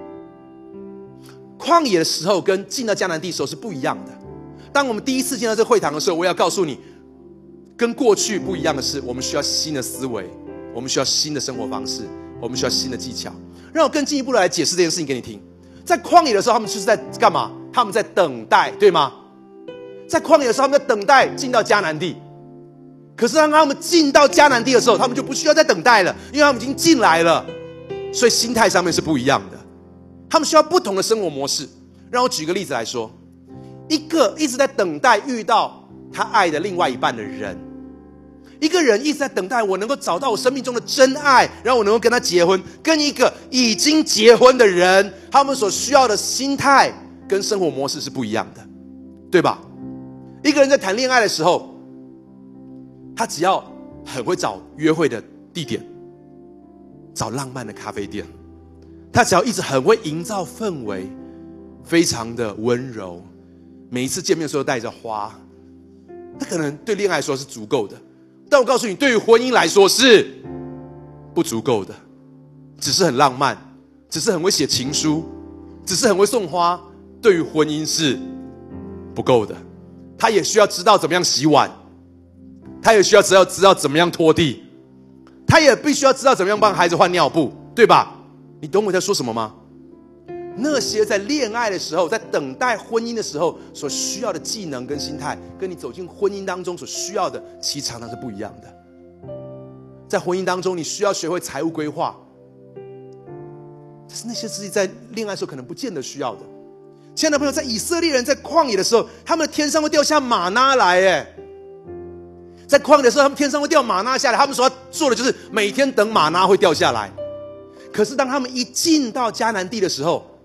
旷野的时候跟进到迦南地的时候是不一样的。当我们第一次进到这个会堂的时候，我要告诉你，跟过去不一样的是，我们需要新的思维，我们需要新的生活方式，我们需要新的技巧。让我更进一步的来解释这件事情给你听。在旷野的时候，他们就是在干嘛？他们在等待，对吗？在旷野的时候，他们在等待进到迦南地。可是当他们进到迦南地的时候，他们就不需要再等待了，因为他们已经进来了，所以心态上面是不一样的。他们需要不同的生活模式。让我举个例子来说，一个一直在等待遇到他爱的另外一半的人，一个人一直在等待我能够找到我生命中的真爱，然后我能够跟他结婚，跟一个已经结婚的人，他们所需要的心态跟生活模式是不一样的，对吧？一个人在谈恋爱的时候，他只要很会找约会的地点，找浪漫的咖啡店，他只要一直很会营造氛围，非常的温柔，每一次见面的时候带着花，他可能对恋爱来说是足够的。但我告诉你，对于婚姻来说是不足够的。只是很浪漫，只是很会写情书，只是很会送花，对于婚姻是不够的。他也需要知道怎么样洗碗，他也需要知道怎么样拖地，他也必须要知道怎么样帮孩子换尿布，对吧？你懂我在说什么吗？那些在恋爱的时候，在等待婚姻的时候所需要的技能跟心态，跟你走进婚姻当中所需要的，其实常常是不一样的。在婚姻当中，你需要学会财务规划，但是那些自己在恋爱的时候可能不见得需要的。亲爱的朋友，在以色列人在旷野的时候，他们的天上会掉下玛纳来，在旷野的时候，他们天上会掉玛纳下来，他们所要做的就是每天等玛纳会掉下来。可是当他们一进到迦南地的时候，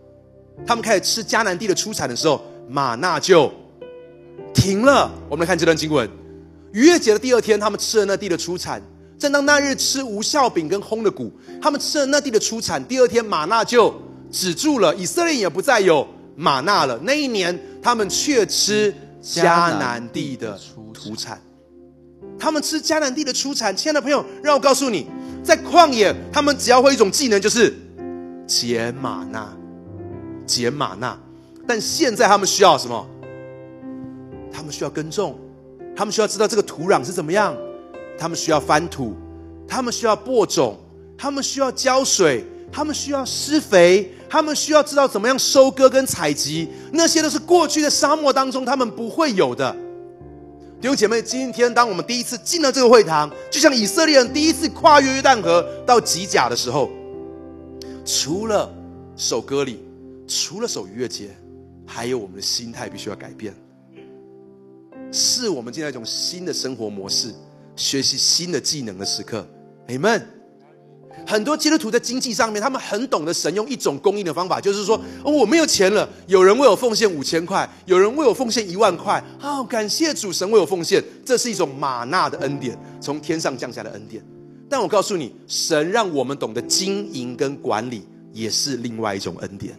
他们开始吃迦南地的出产的时候，玛纳就停了。我们来看这段经文，逾越节的第2天，他们吃了那地的出产。正当那日吃无酵饼跟烘的谷，他们吃了那地的出产。第2天玛纳就止住了，以色列也不再有玛纳了。那一年，他们却吃迦南地的出产。他们吃迦南地的出产。亲爱的朋友，让我告诉你，在旷野，他们只要会一种技能，就是捡玛纳，捡玛纳。但现在他们需要什么？他们需要耕种，他们需要知道这个土壤是怎么样，他们需要翻土，他们需要播种，他们需要浇水，他们需要施肥，他们需要知道怎么样收割跟采集，那些都是过去的沙漠当中他们不会有的。弟兄姐妹，今天当我们第一次进了这个会堂，就像以色列人第一次跨越约旦河到吉甲的时候，除了守割礼，除了守逾越节，还有我们的心态必须要改变，是我们进入一种新的生活模式，学习新的技能的时刻。 Amen。 很多基督徒在经济上面，他们很懂得神用一种供应的方法，就是说，我没有钱了，有人为我奉献5000块，有人为我奉献10000块，感谢主，神为我奉献，这是一种玛纳的恩典，从天上降下的恩典。但我告诉你，神让我们懂得经营跟管理，也是另外一种恩典。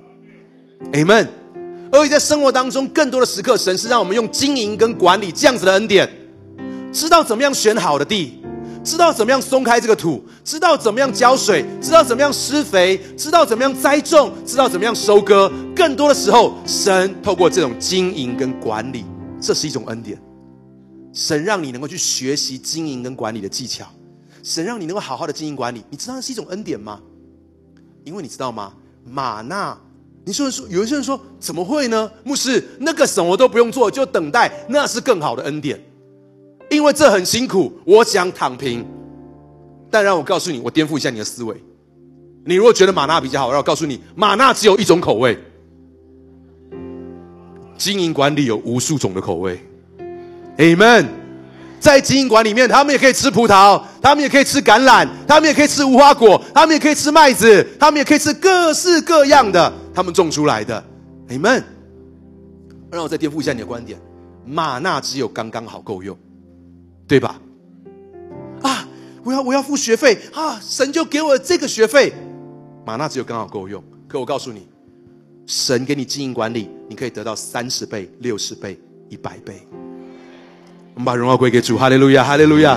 Amen。 而且在生活当中，更多的时刻，神是让我们用经营跟管理这样子的恩典，知道怎么样选好的地，知道怎么样松开这个土，知道怎么样浇水，知道怎么样施肥，知道怎么样栽种，知道怎么样收割。更多的时候，神透过这种经营跟管理，这是一种恩典。神让你能够去学习经营跟管理的技巧，神让你能够好好的经营管理，你知道那是一种恩典吗？因为你知道吗？玛纳，你说有一些人说怎么会呢？牧师，那个什么都不用做，就等待，那是更好的恩典。因为这很辛苦，我想躺平。但让我告诉你，我颠覆一下你的思维。你如果觉得玛纳比较好，让我告诉你，玛纳只有一种口味。经营管理有无数种的口味。Amen。 在经营管理里面，他们也可以吃葡萄，他们也可以吃橄榄，他们也可以吃无花果，他们也可以吃麦子，他们也可以吃各式各样的他们种出来的。Amen。 让我再颠覆一下你的观点，玛纳只有刚刚好够用，对吧？我要付学费神就给我这个学费，玛纳只有刚好够用。可我告诉你，神给你经营管理，你可以得到30倍、60倍、100倍。我们把荣耀归给主，哈利路亚，哈利路亚，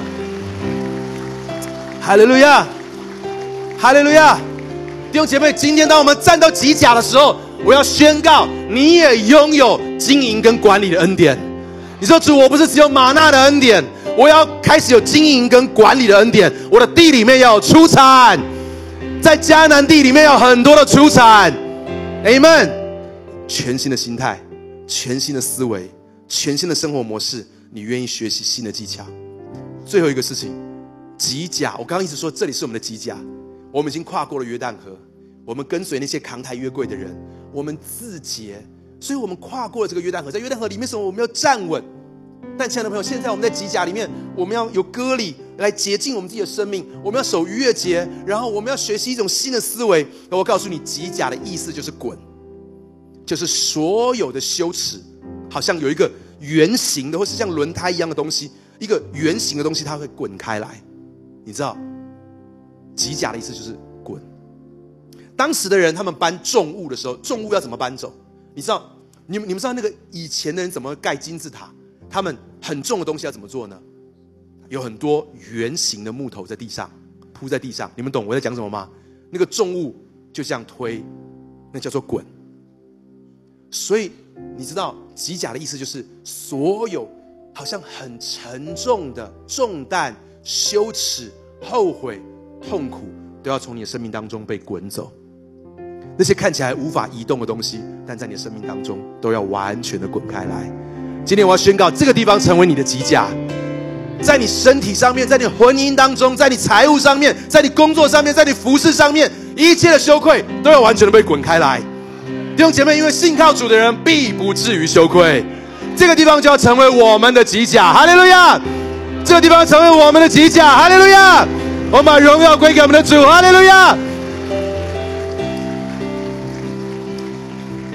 哈利路亚，哈利路亚。弟兄姐妹，今天当我们站到吉甲的时候，我要宣告，你也拥有经营跟管理的恩典。你说主，我不是只有玛纳的恩典，我要开始有经营跟管理的恩典。我的地里面要有出产，在迦南地里面要有很多的出产。 Amen。 全新的心态，全新的思维，全新的生活模式，你愿意学习新的技巧。最后一个事情，吉甲，我刚刚一直说这里是我们的吉甲，我们已经跨过了约旦河，我们跟随那些扛抬约柜的人，我们自洁，所以我们跨过了这个约旦河。在约旦河里面什么？我们要站稳。但亲爱的朋友，现在我们在吉甲里面，我们要有割礼来洁净我们自己的生命，我们要守逾越节，然后我们要学习一种新的思维。我告诉你，吉甲的意思就是滚，就是所有的羞耻，好像有一个圆形的，或是像轮胎一样的东西，一个圆形的东西，它会滚开来。你知道，吉甲的意思就是滚。当时的人，他们搬重物的时候，重物要怎么搬走？你知道，你们知道那个以前的人怎么盖金字塔？他们很重的东西要怎么做呢？有很多圆形的木头在地上铺在地上，你们懂我在讲什么吗？那个重物就这样推，那叫做滚。所以你知道吉甲的意思就是所有好像很沉重的重担、羞耻、后悔、痛苦都要从你的生命当中被滚走。那些看起来无法移动的东西，但在你的生命当中都要完全的滚开来。今天我要宣告，这个地方成为你的吉甲，在你身体上面，在你婚姻当中，在你财务上面，在你工作上面，在你服事上面，一切的羞愧都要完全的被滚开来。弟兄姐妹，因为信靠主的人必不至于羞愧，这个地方就要成为我们的吉甲，哈利路亚！这个地方成为我们的吉甲，哈利路亚！我们把荣耀归给我们的主，哈利路亚！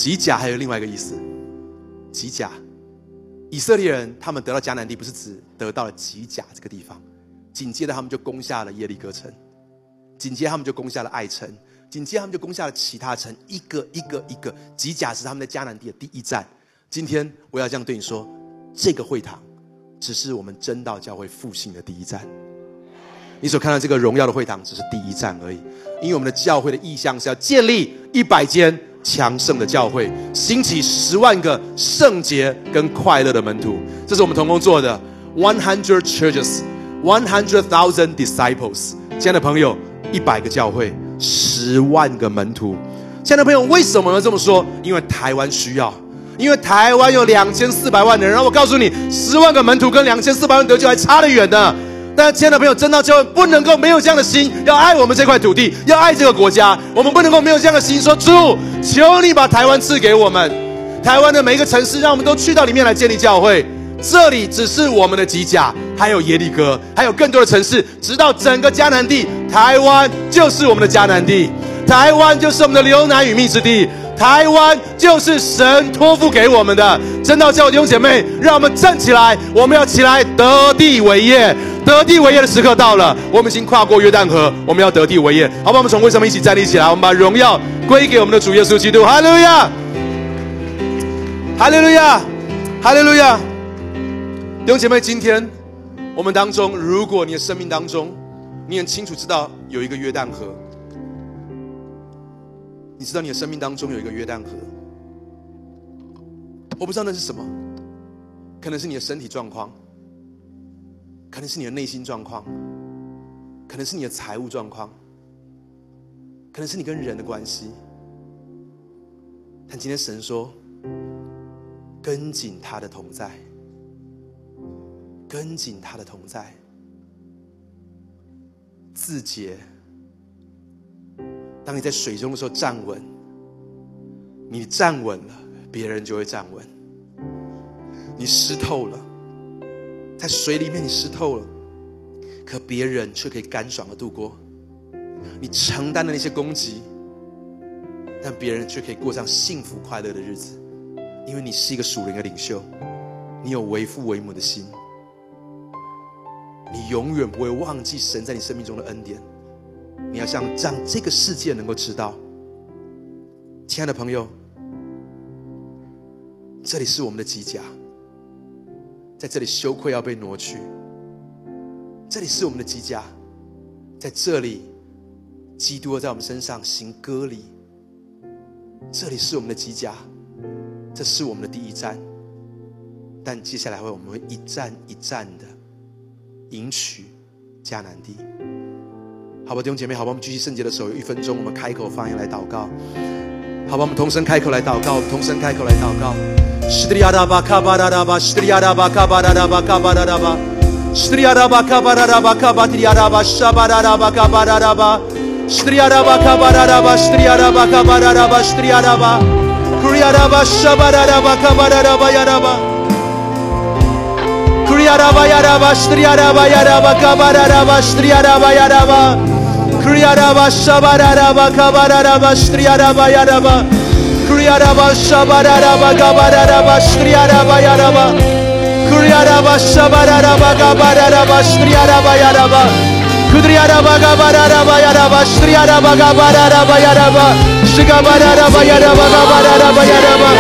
吉甲还有另外一个意思，吉甲，以色列人他们得到迦南地，不是只得到了吉甲这个地方，紧接着他们就攻下了耶利哥城，紧接着他们就攻下了爱城，紧接着他们就攻下了其他城，一个，吉甲是他们在迦南地的第一站。今天我要这样对你说，这个会堂只是我们真道教会复兴的第一站。你所看到这个荣耀的会堂只是第一站而已，因为我们的教会的意向是要建立100间强盛的教会，兴起10万个圣洁跟快乐的门徒。这是我们同工做的100 churches 100,000 disciples。 亲爱的朋友，100个教会10万个门徒。亲爱的朋友，为什么要这么说？因为台湾需要，因为台湾有2400万的人。然后我告诉你，10万个门徒跟2400万得救还差得远呢。但是亲爱的朋友，真道教会不能够没有这样的心，要爱我们这块土地，要爱这个国家。我们不能够没有这样的心，说主，求你把台湾赐给我们，台湾的每一个城市让我们都去到里面来建立教会。这里只是我们的吉甲，还有耶利哥，还有更多的城市，直到整个迦南地，台湾就是我们的迦南地，台湾就是我们的流奶与蜜之地，台湾就是神托付给我们的。真道教会弟兄姐妹，让我们站起来，我们要起来得地为业。得地为业的时刻到了，我们已经跨过约旦河，我们要得地为业，好不好？我们从会上面一起站立起来，我们把荣耀归给我们的主耶稣基督。哈利路亚，哈利路亚，哈利路亚。弟兄姐妹，今天我们当中，如果你的生命当中，你很清楚知道有一个约旦河，你知道你的生命当中有一个约旦河，我不知道那是什么，可能是你的身体状况，可能是你的内心状况，可能是你的财务状况，可能是你跟人的关系。但今天神说，跟紧他的同在，跟紧他的同在，自洁。当你在水中的时候站稳，你站稳了，别人就会站稳。你湿透了，在水里面你湿透了，可别人却可以干爽的度过。你承担了那些攻击，但别人却可以过上幸福快乐的日子，因为你是一个属灵的领袖，你有为父为母的心，你永远不会忘记神在你生命中的恩典。你要让这个世界能够知道，亲爱的朋友，这里是我们的吉甲，在这里羞愧要被挪去，这里是我们的吉甲，在这里基督在我们身上行割礼，这里是我们的吉甲，这是我们的第一站。但接下来我们会一站一站的迎取迦南地。好吧，弟兄姐妹，好吧，我们举起圣洁的手，有1分钟，我们开口发言来祷告。好吧，我们同声开口来祷告，我们同声开口来祷告。施利亚达巴卡巴达达巴，施利亚达巴卡巴达达巴卡巴达达巴，施利亚达巴卡巴达达巴卡巴提亚达巴沙巴达达巴卡巴达达巴，施利亚达巴卡巴达达巴，施利亚达巴卡巴达达巴，施利亚达巴，库利亚达巴沙巴达达巴卡巴达达巴亚达巴。Kriyaraba yaraba shtriyaraba yaraba kabaraba shtriyaraba yaraba Kriyaraba shabaraba kabaraba shtriyaraba yaraba Kriyaraba shabaraba kabaraba shtriyaraba yaraba Kriyaraba shabaraba kabaraba shtriyaraba yaraba Kriyaraba kabaraba yaraba shtriyaraba kabaraba yaraba Shikabaraba yaraba kabaraba yaraba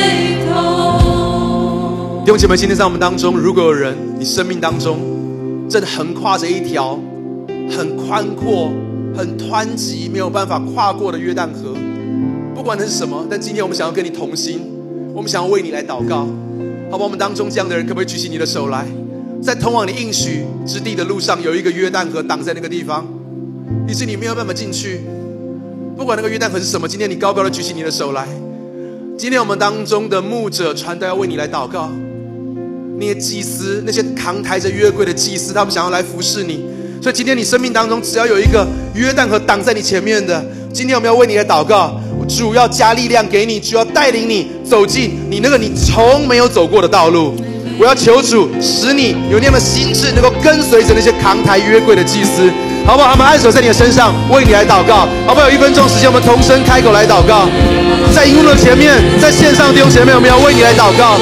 弟兄姐妹，今天在我们当中，如果有人你生命当中正横跨着一条很宽阔、很湍急、没有办法跨过的约旦河。不管那是什么，但今天我们想要跟你同心，我们想要为你来祷告，好吧？我们当中这样的人，可不可以举起你的手来？在通往你应许之地的路上，有一个约旦河挡在那个地方，以致你没有办法进去。不管那个约旦河是什么，今天你高高的举起你的手来。今天我们当中的牧者、传道要为你来祷告。那些祭司，那些扛抬着约柜的祭司，他们想要来服侍你。所以今天你生命当中只要有一个约旦河挡在你前面的，今天我们要为你来祷告。主要加力量给你，主要带领你走进你那个你从没有走过的道路。我要求主使你有那样的心智，能够跟随着那些扛抬约柜的祭司，好不好？他们按手在你的身上，为你来祷告，好不好？有1分钟时间，我们同声开口来祷告。在荧幕的前面，在线上弟兄姐妹，我们要为你来祷告。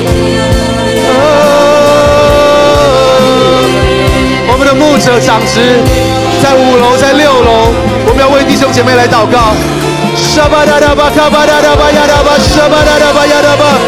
我们的牧者长职在5楼，在6楼，我们要为弟兄姐妹来祷告。沙巴达达巴卡巴达达巴亚达巴沙巴达达巴亚达巴。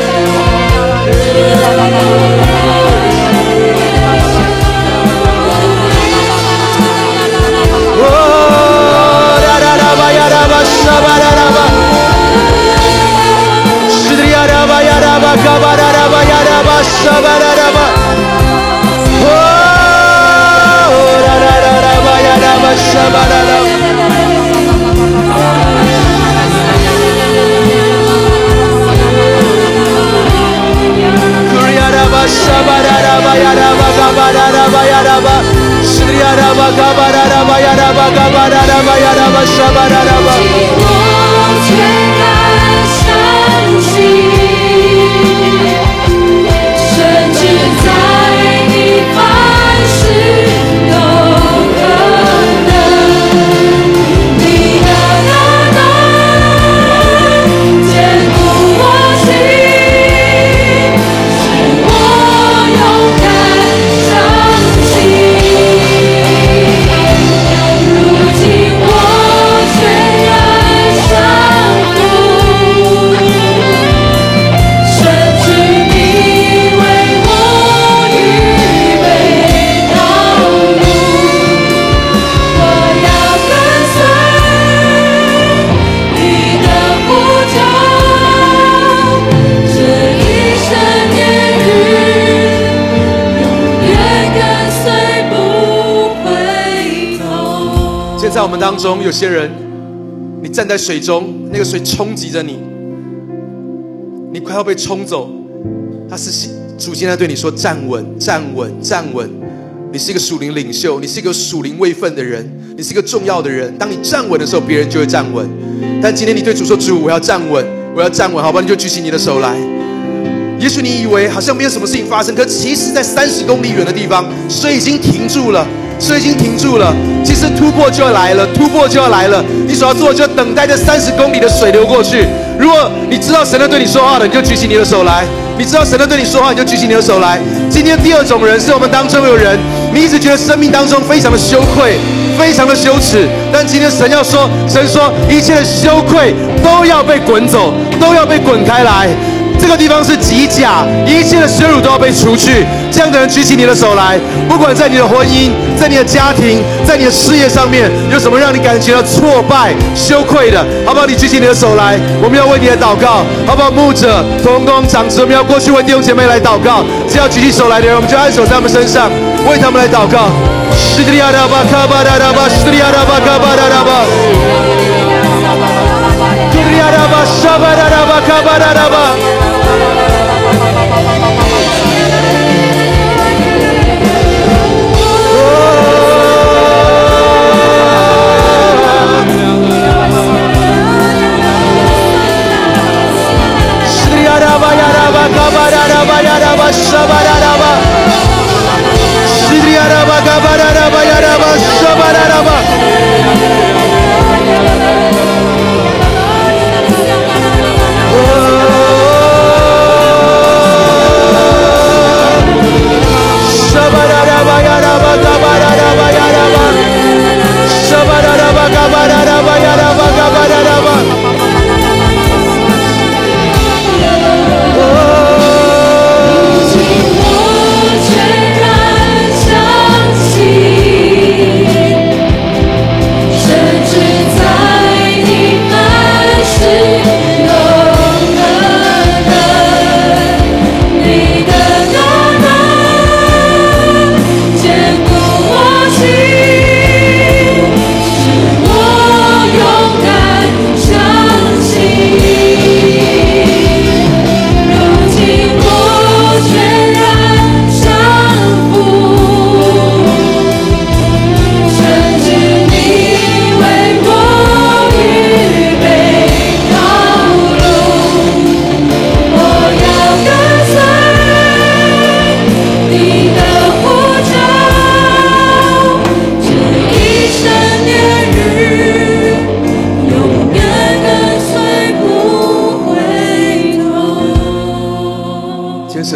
在我们当中有些人，你站在水中，那个水冲击着你，你快要被冲走。他是主现在对你说：站稳，站稳，站稳。你是一个属灵领袖，你是一个属灵位分的人，你是一个重要的人。当你站稳的时候，别人就会站稳。但今天你对主说：主，我要站稳，我要站稳。好吧，你就举起你的手来。也许你以为好像没有什么事情发生，可其实在30公里远的地方，水已经停住了。水已经停住了，其实突破就要来了，突破就要来了。你所要做的就等待这30公里的水流过去。如果你知道神在对你说话的，你就举起你的手来；你知道神在对你说话，你就举起你的手来。今天第2种人是我们当中有人，你一直觉得生命当中非常的羞愧，非常的羞耻，但今天神要说，神说一切的羞愧都要被滚走，都要被滚开来。这个地方是极甲，一切的羞辱都要被除去。这样的人举起你的手来，不管在你的婚姻、在你的家庭、在你的事业上面，有什么让你感觉到挫败、羞愧的，好不好？你举起你的手来，我们要为你来祷告，好不好？牧者、同工、长子，我们要过去为弟兄姐妹来祷告。只要举起手来的人，我们就按手在他们身上，为他们来祷告。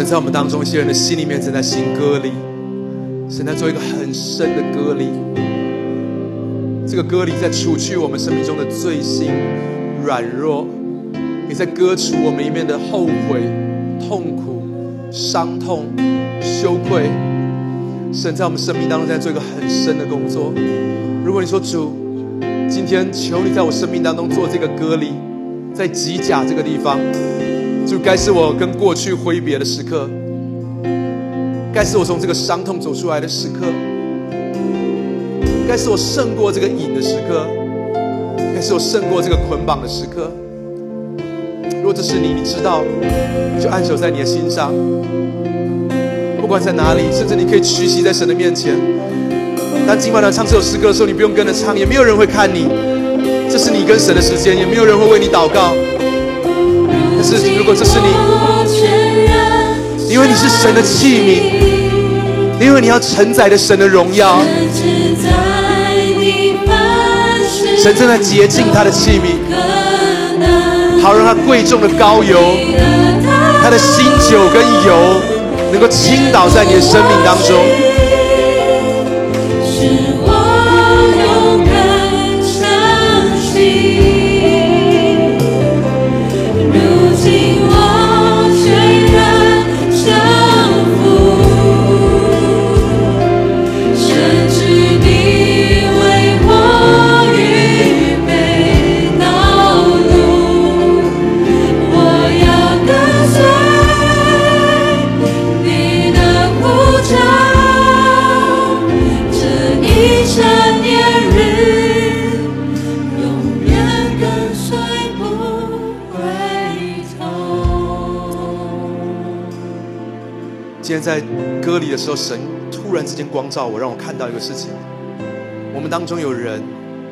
在我们当中一些人的心里面正在行割礼，神在做一个很深的割礼。这个割礼在除去我们生命中的罪性、软弱，也在割除我们里面的后悔、痛苦、伤痛、羞愧。神在我们生命当中在做一个很深的工作。如果你说主，今天求你在我生命当中做这个割礼，在脊甲这个地方，主，该是我跟过去挥别的时刻，该是我从这个伤痛走出来的时刻，该是我胜过这个瘾的时刻，该是我胜过这个捆绑的时刻。如果这是你，你知道，你就按手在你的心上，不管在哪里，甚至你可以屈膝在神的面前。当今晚上唱这首诗歌的时候，你不用跟着唱，也没有人会看你，这是你跟神的时间，也没有人会为你祷告。但是如果这是你，因为你是神的器皿，因为你要承载着神的荣耀，神正在洁净他的器皿，好让他贵重的膏油，他的新酒跟油能够倾倒在你的生命当中。今天在歌里的时候，神突然之间光照我，让我看到一个事情。我们当中有人，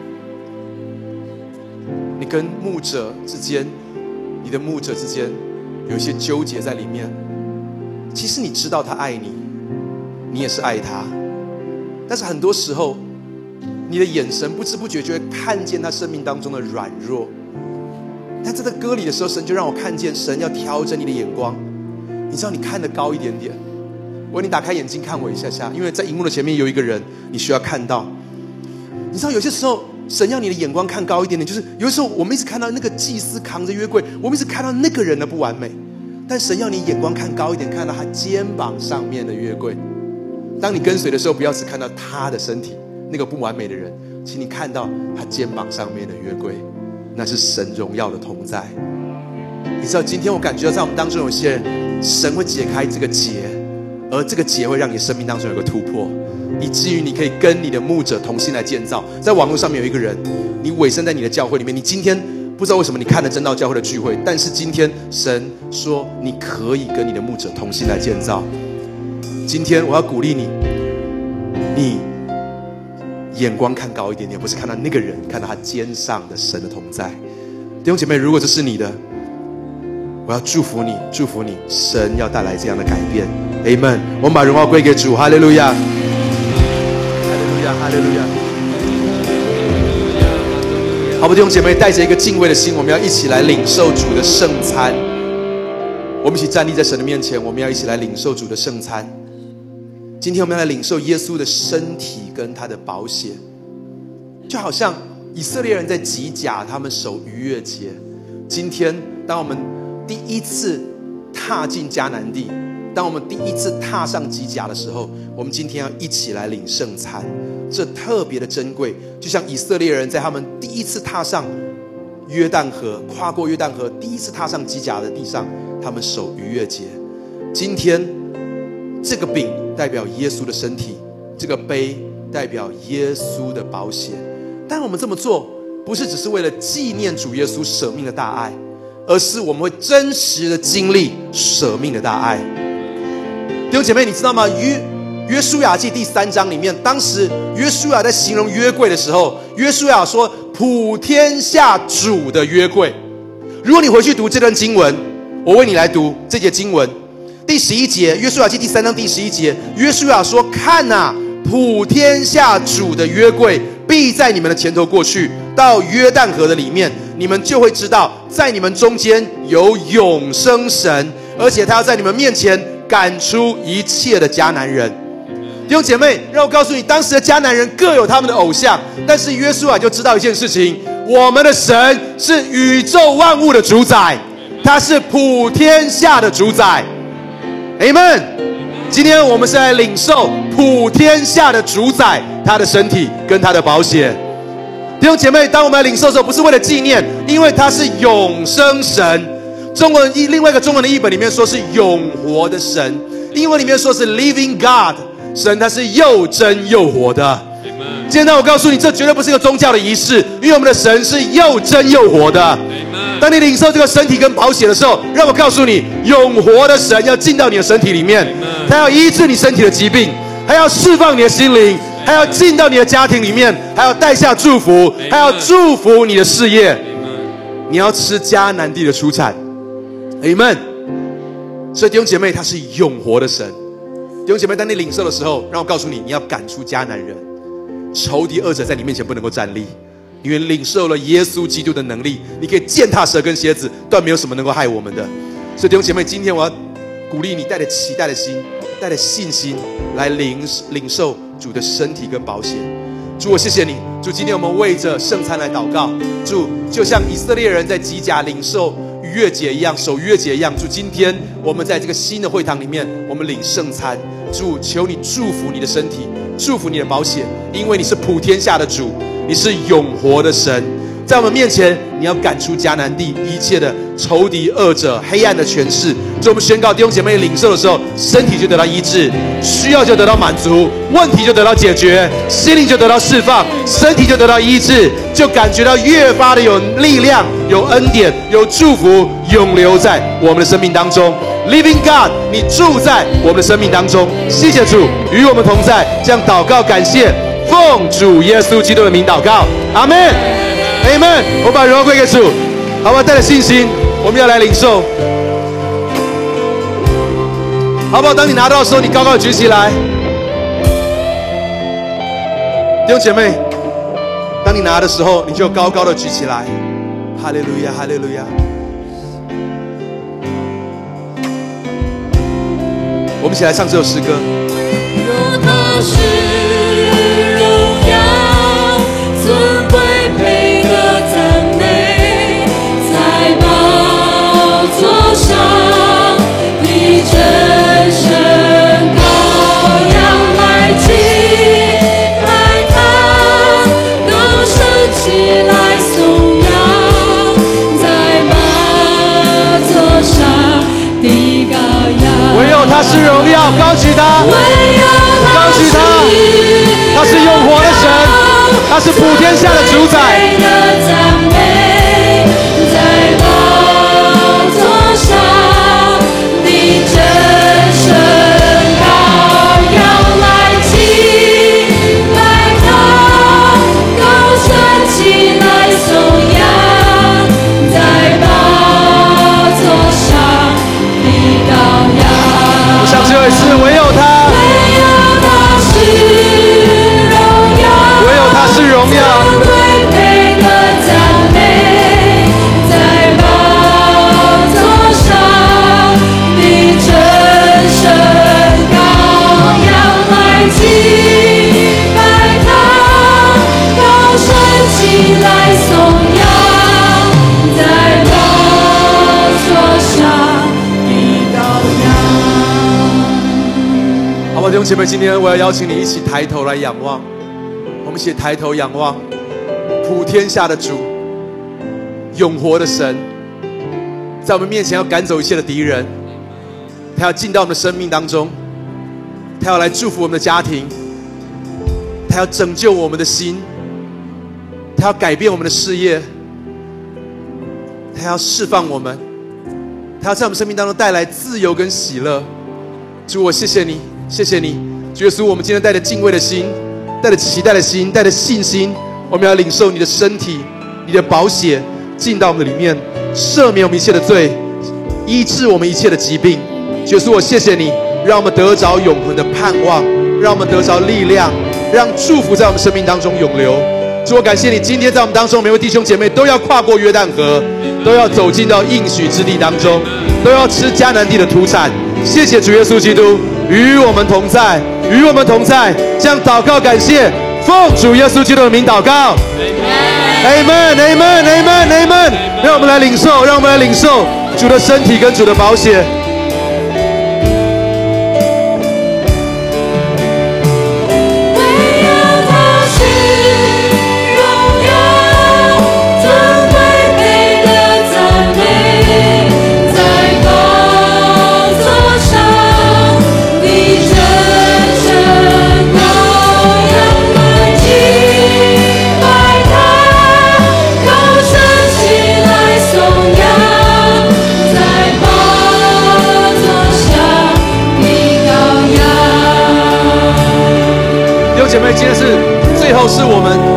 你跟牧者之间，你的牧者之间有一些纠结在里面。其实你知道他爱你，你也是爱他，但是很多时候你的眼神不知不觉就会看见他生命当中的软弱。但在这歌里的时候，神就让我看见，神要调整你的眼光。你知道你看得高一点点，我你打开眼睛看我一下下，因为在荧幕的前面有一个人你需要看到。你知道有些时候神要你的眼光看高一点点，就是有的时候我们一直看到那个祭司扛着约柜，我们一直看到那个人的不完美，但神要你眼光看高一点，看到他肩膀上面的约柜。当你跟随的时候，不要只看到他的身体，那个不完美的人，请你看到他肩膀上面的约柜，那是神荣耀的同在。你知道今天我感觉到在我们当中有些人，神会解开这个结，而这个结会让你生命当中有个突破，以至于你可以跟你的牧者同心来建造。在网络上面有一个人，你委身在你的教会里面，你今天不知道为什么你看了真道教会的聚会，但是今天神说你可以跟你的牧者同心来建造。今天我要鼓励你，你眼光看高一点点，不是看到那个人，看到他肩上的神的同在。弟兄姐妹，如果这是你的，我要祝福你，祝福你，神要带来这样的改变。 Amen。 我们把荣耀归给主，哈利路亚，哈利路亚，哈利路亚。好不，弟兄姐妹，带着一个敬畏的心，我们要一起来领受主的圣餐。我们一起站立在神的面前，我们要一起来领受主的圣餐。今天我们要来领受耶稣的身体跟他的宝血，就好像以色列人在吉甲他们守逾越节。今天当我们第一次踏进迦南地，当我们第一次踏上吉甲的时候，我们今天要一起来领圣餐，这特别的珍贵。就像以色列人在他们第一次踏上约旦河，跨过约旦河，第一次踏上吉甲的地上，他们守逾越节。今天这个饼代表耶稣的身体，这个杯代表耶稣的宝血。但我们这么做不是只是为了纪念主耶稣舍命的大爱，而是我们会真实的经历舍命的大爱。弟兄姐妹，你知道吗？约书亚记第3章里面，当时约书亚在形容约柜的时候，约书亚说普天下主的约柜。如果你回去读这段经文，我为你来读这节经文第11节，约书亚记第3章第11节，约书亚说：看啊，普天下主的约柜必在你们的前头过去，到约旦河的里面，你们就会知道，在你们中间有永生神，而且他要在你们面前赶出一切的迦南人。弟兄姐妹，让我告诉你，当时的迦南人各有他们的偶像，但是约书亚就知道一件事情：我们的神是宇宙万物的主宰，他是普天下的主宰。Amen。今天我们是来领受普天下的主宰他的身体跟他的宝血。弟兄姐妹，当我们来领受的时候，不是为了纪念，因为他是永生神。中文另外一个中文的译本里面说是永活的神，英文里面说是 living God。神他是又真又活的。今天我告诉你，这绝对不是一个宗教的仪式，因为我们的神是又真又活的。当你领受这个身体跟宝血的时候，让我告诉你，永活的神要进到你的身体里面，他要医治你身体的疾病，还要释放你的心灵，还要进到你的家庭里面，还要带下祝福，还要祝福你的事业。你要吃迦南地的出产。Amen。所以弟兄姐妹，他是永活的神。弟兄姐妹，当你领受的时候，让我告诉你，你要赶出迦南人，仇敌恶者在你面前不能够站立，因为领受了耶稣基督的能力，你可以践踏蛇跟蝎子，断没有什么能够害我们的。所以弟兄姐妹，今天我要鼓励你，带着期待的心，带着信心来领受主的身体跟宝血。主，我谢谢你。主，今天我们为着圣餐来祷告。主，就像以色列人在吉甲领受逾越节一样，守逾越节一样。主，今天我们在这个新的会堂里面，我们领圣餐。主，求你祝福你的身体，祝福你的宝血，因为你是普天下的主，你是永活的神。在我们面前，你要赶出迦南地一切的仇敌恶者黑暗的权势。所以我们宣告，弟兄姐妹领受的时候，身体就得到医治，需要就得到满足，问题就得到解决，心灵就得到释放，身体就得到医治，就感觉到越发的有力量，有恩典，有祝福永留在我们的生命当中。Living God， 你住在我们的生命当中。谢谢主与我们同在，这样祷告感谢，奉主耶稣基督的名祷告，阿们。Amen。我把荣耀归给主，好不好？带着信心，我们要来领受，好不好？当你拿到的时候，你高高的举起来。弟兄姐妹，当你拿的时候，你就高高的举起来。哈利路亚，哈利路亚。我们一起来唱这首诗歌。 若他是荣耀尊贵配得赞美，在宝座上你真神羔羊来敬拜他，高升起来颂扬，在宝座上的羔羊。 唯有他是荣耀，高举他，高举他，他是永活的神，他是普天下的主宰。 在宝座上，你真神羔羊来敬拜他，高升起来颂扬，在宝座上的羔羊。 我想最后一次，唯有他，唯有他是荣耀。弟兄姐妹，今天我要邀请你一起抬头来仰望，我们一起抬头仰望普天下的主，永活的神，在我们面前要赶走一切的敌人，他要进到我们的生命当中，他要来祝福我们的家庭，他要拯救我们的心，他要改变我们的事业，他要释放我们，他要在我们生命当中带来自由跟喜乐。主，我谢谢你，谢谢你，主耶稣，我们今天带着敬畏的心，带着期待的心，带着信心，我们要领受你的身体，你的宝血进到我们的里面，赦免我们一切的罪，医治我们一切的疾病。主耶稣，我谢谢你，让我们得着永恒的盼望，让我们得着力量，让祝福在我们生命当中永留。主，我感谢你，今天在我们当中每位弟兄姐妹都要跨过约旦河，都要走进到应许之地当中，都要吃迦南地的土产， 谢谢主耶稣基督与我们同在，与我们同在。这样祷告感谢，奉主耶稣基督的名祷告。Amen Amen Amen Amen。让我们来领受，让我们来领受主的身体跟主的宝血。姐妹，今天是最后，是我们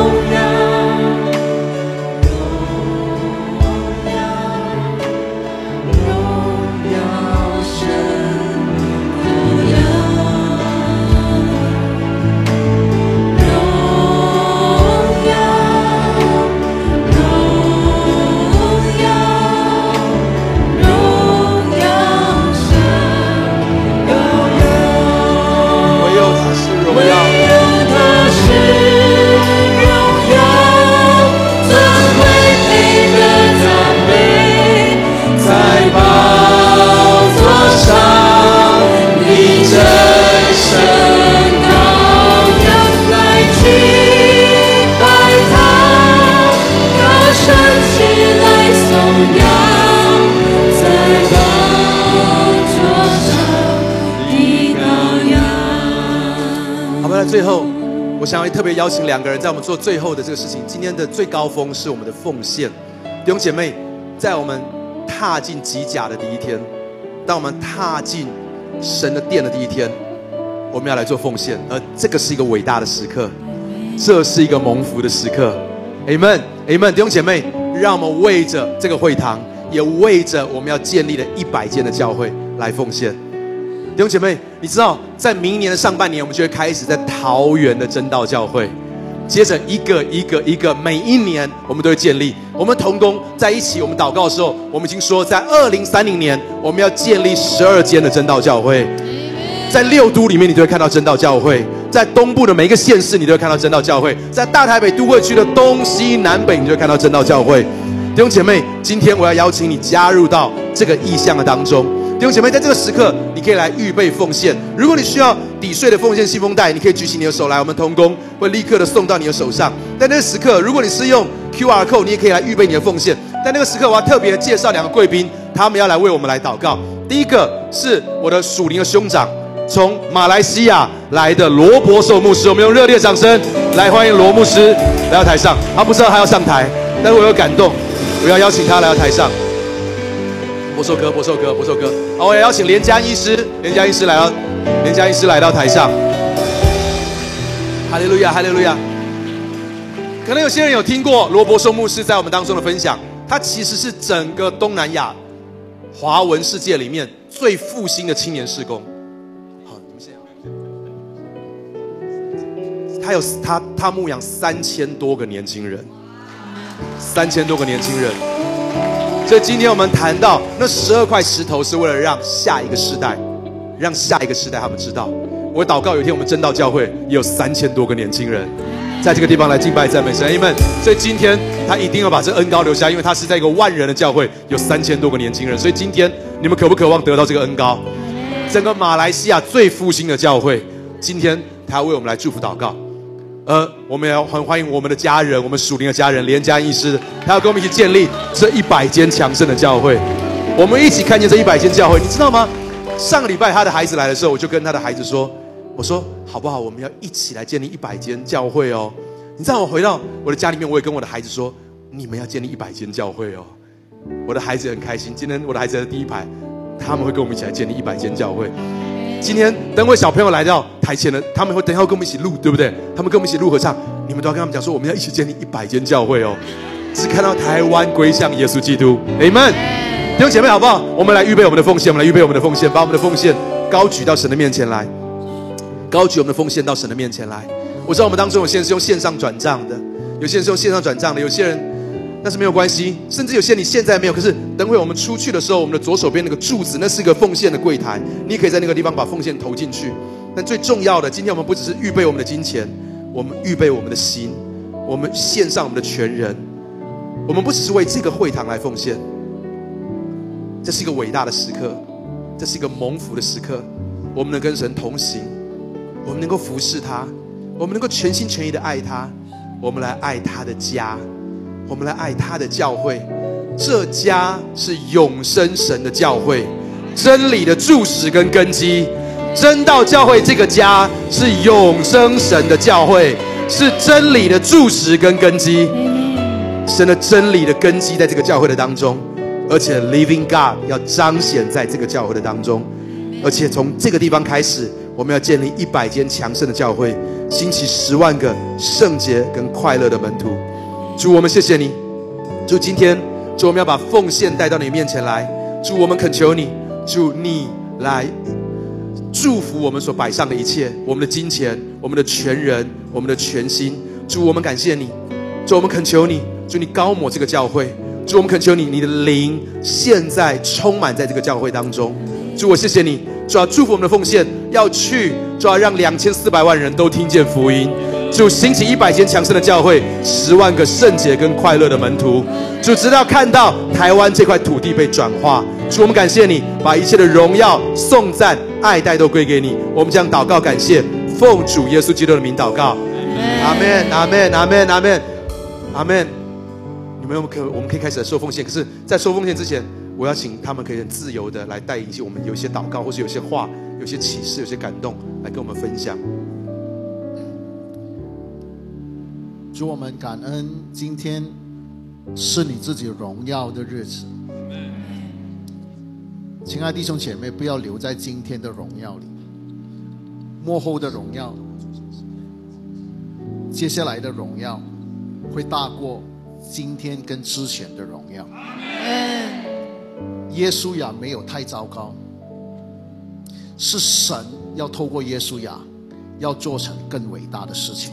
最后，我想要特别邀请2个人，在我们做最后的这个事情。今天的最高峰是我们的奉献，弟兄姐妹，在我们踏进极甲的第一天，当我们踏进神的殿的第一天，我们要来做奉献，而这个是一个伟大的时刻，这是一个蒙福的时刻。Amen Amen， 弟兄姐妹，让我们为着这个会堂，也为着我们要建立的100间的教会来奉献。弟兄姐妹，你知道在明年的上半年，我们就会开始在桃园的真道教会，接着一个，每一年我们都会建立。我们同工在一起，我们祷告的时候，我们已经说，在2030年我们要建立12间的真道教会，在6都里面你都会看到真道教会，在东部的每一个县市你都会看到真道教会，在大台北都会区的东西南北你就会看到真道教会。弟兄姐妹，今天我要邀请你加入到这个意向的当中。弟兄姐妹，在这个时刻，你可以来预备奉献。如果你需要抵税的奉献信封袋，你可以举起你的手来，我们同工会立刻的送到你的手上。在那个时刻，如果你是用 QR code， 你也可以来预备你的奉献。在那个时刻，我要特别介绍2个贵宾，他们要来为我们来祷告。第一个是我的属灵的兄长，从马来西亚来的罗伯寿牧师，我们用热烈掌声来欢迎罗牧师来到台上。他不知道他要上台，但是我有感动，我要邀请他来到台上。博寿哥。好，我也邀请连家医师来到台上。哈利路亚，哈利路亚。可能有些人有听过罗伯寿牧师在我们当中的分享，他其实是整个东南亚华文世界里面最复兴的青年事工。好，你们现在他牧养3000多个年轻人，3000多个年轻人。所以今天我们谈到那12块石头，是为了让下一个世代他们知道。我祷告有一天我们真道教会也有3000多个年轻人，在这个地方来敬拜赞美神 Amen。所以今天他一定要把这恩膏留下，因为他是在一个10000人的教会，有3000多个年轻人。所以今天你们渴不渴望得到这个恩膏？整个马来西亚最复兴的教会，今天他要为我们来祝福祷告。我们也要很欢迎我们的家人，我们属灵的家人连家医师，他要跟我们一起建立这100间强盛的教会。我们一起看见这100间教会，你知道吗？上个礼拜他的孩子来的时候，我就跟他的孩子说，我说好不好，我们要一起来建立100间教会哦。你知道我回到我的家里面，我也跟我的孩子说，你们要建立100间教会哦。我的孩子很开心，今天我的孩子在第一排，他们会跟我们一起来建立100间教会。今天等会小朋友来到台前的，他们会等一下跟我们一起录，对不对？他们跟我们一起录合唱，你们都要跟他们讲说，我们要一起建立100间教会哦，是看到台湾归向耶稣基督 ，Amen。弟兄姐妹，好不好？我们来预备我们的奉献，把我们的奉献高举到神的面前来，高举我们的奉献到神的面前来。我知道我们当中有些人是用线上转账的，有些人是用线上转账的，有些人但是没有关系，甚至有些你现在没有，可是等会我们出去的时候，我们的左手边那个柱子，那是一个奉献的柜台，你可以在那个地方把奉献投进去。但最重要的，今天我们不只是预备我们的金钱，我们预备我们的心，我们献上我们的全人。我们不只是为这个会堂来奉献，这是一个伟大的时刻，这是一个蒙福的时刻。我们能跟神同行，我们能够服侍他，我们能够全心全意的爱他，我们来爱他的家，我们来爱他的教会。这家是永生神的教会，真理的柱石跟根基。真道教会这个家是永生神的教会，是真理的柱石跟根基。神的真理的根基在这个教会的当中，而且 Living God 要彰显在这个教会的当中。而且从这个地方开始，我们要建立100间强盛的教会，兴起10万个圣洁跟快乐的门徒。主，我们谢谢你。主，今天主，我们要把奉献带到你面前来。主，我们恳求你，主，你来祝福我们所摆上的一切，我们的金钱，我们的全人，我们的全心。主，我们感谢你。主，我们恳求你，主，你高抹这个教会。主，我们恳求你，你的灵现在充满在这个教会当中。主，我谢谢你。主，要祝福我们的奉献要去，主要让2400万人都听见福音。主，兴起100间强盛的教会，10万个圣洁跟快乐的门徒。主，直到看到台湾这块土地被转化。主，我们感谢你，把一切的荣耀、颂赞、爱戴都归给你。我们将祷告感谢，奉主耶稣基督的名祷告。阿们，阿们，阿们，阿们，阿们。我们可以开始来收奉献，可是在收奉献之前，我要请他们可以很自由的来带一些我们有一些祷告，或是有些话、有些启示、有些感动来跟我们分享。 主，我们感恩今天是你自己荣耀的日子。亲爱的弟兄姐妹，不要留在今天的荣耀里，末后的荣耀，接下来的荣耀会大过今天跟之前的荣耀。耶稣亚没有太糟糕，是神要透过耶稣亚要做成更伟大的事情。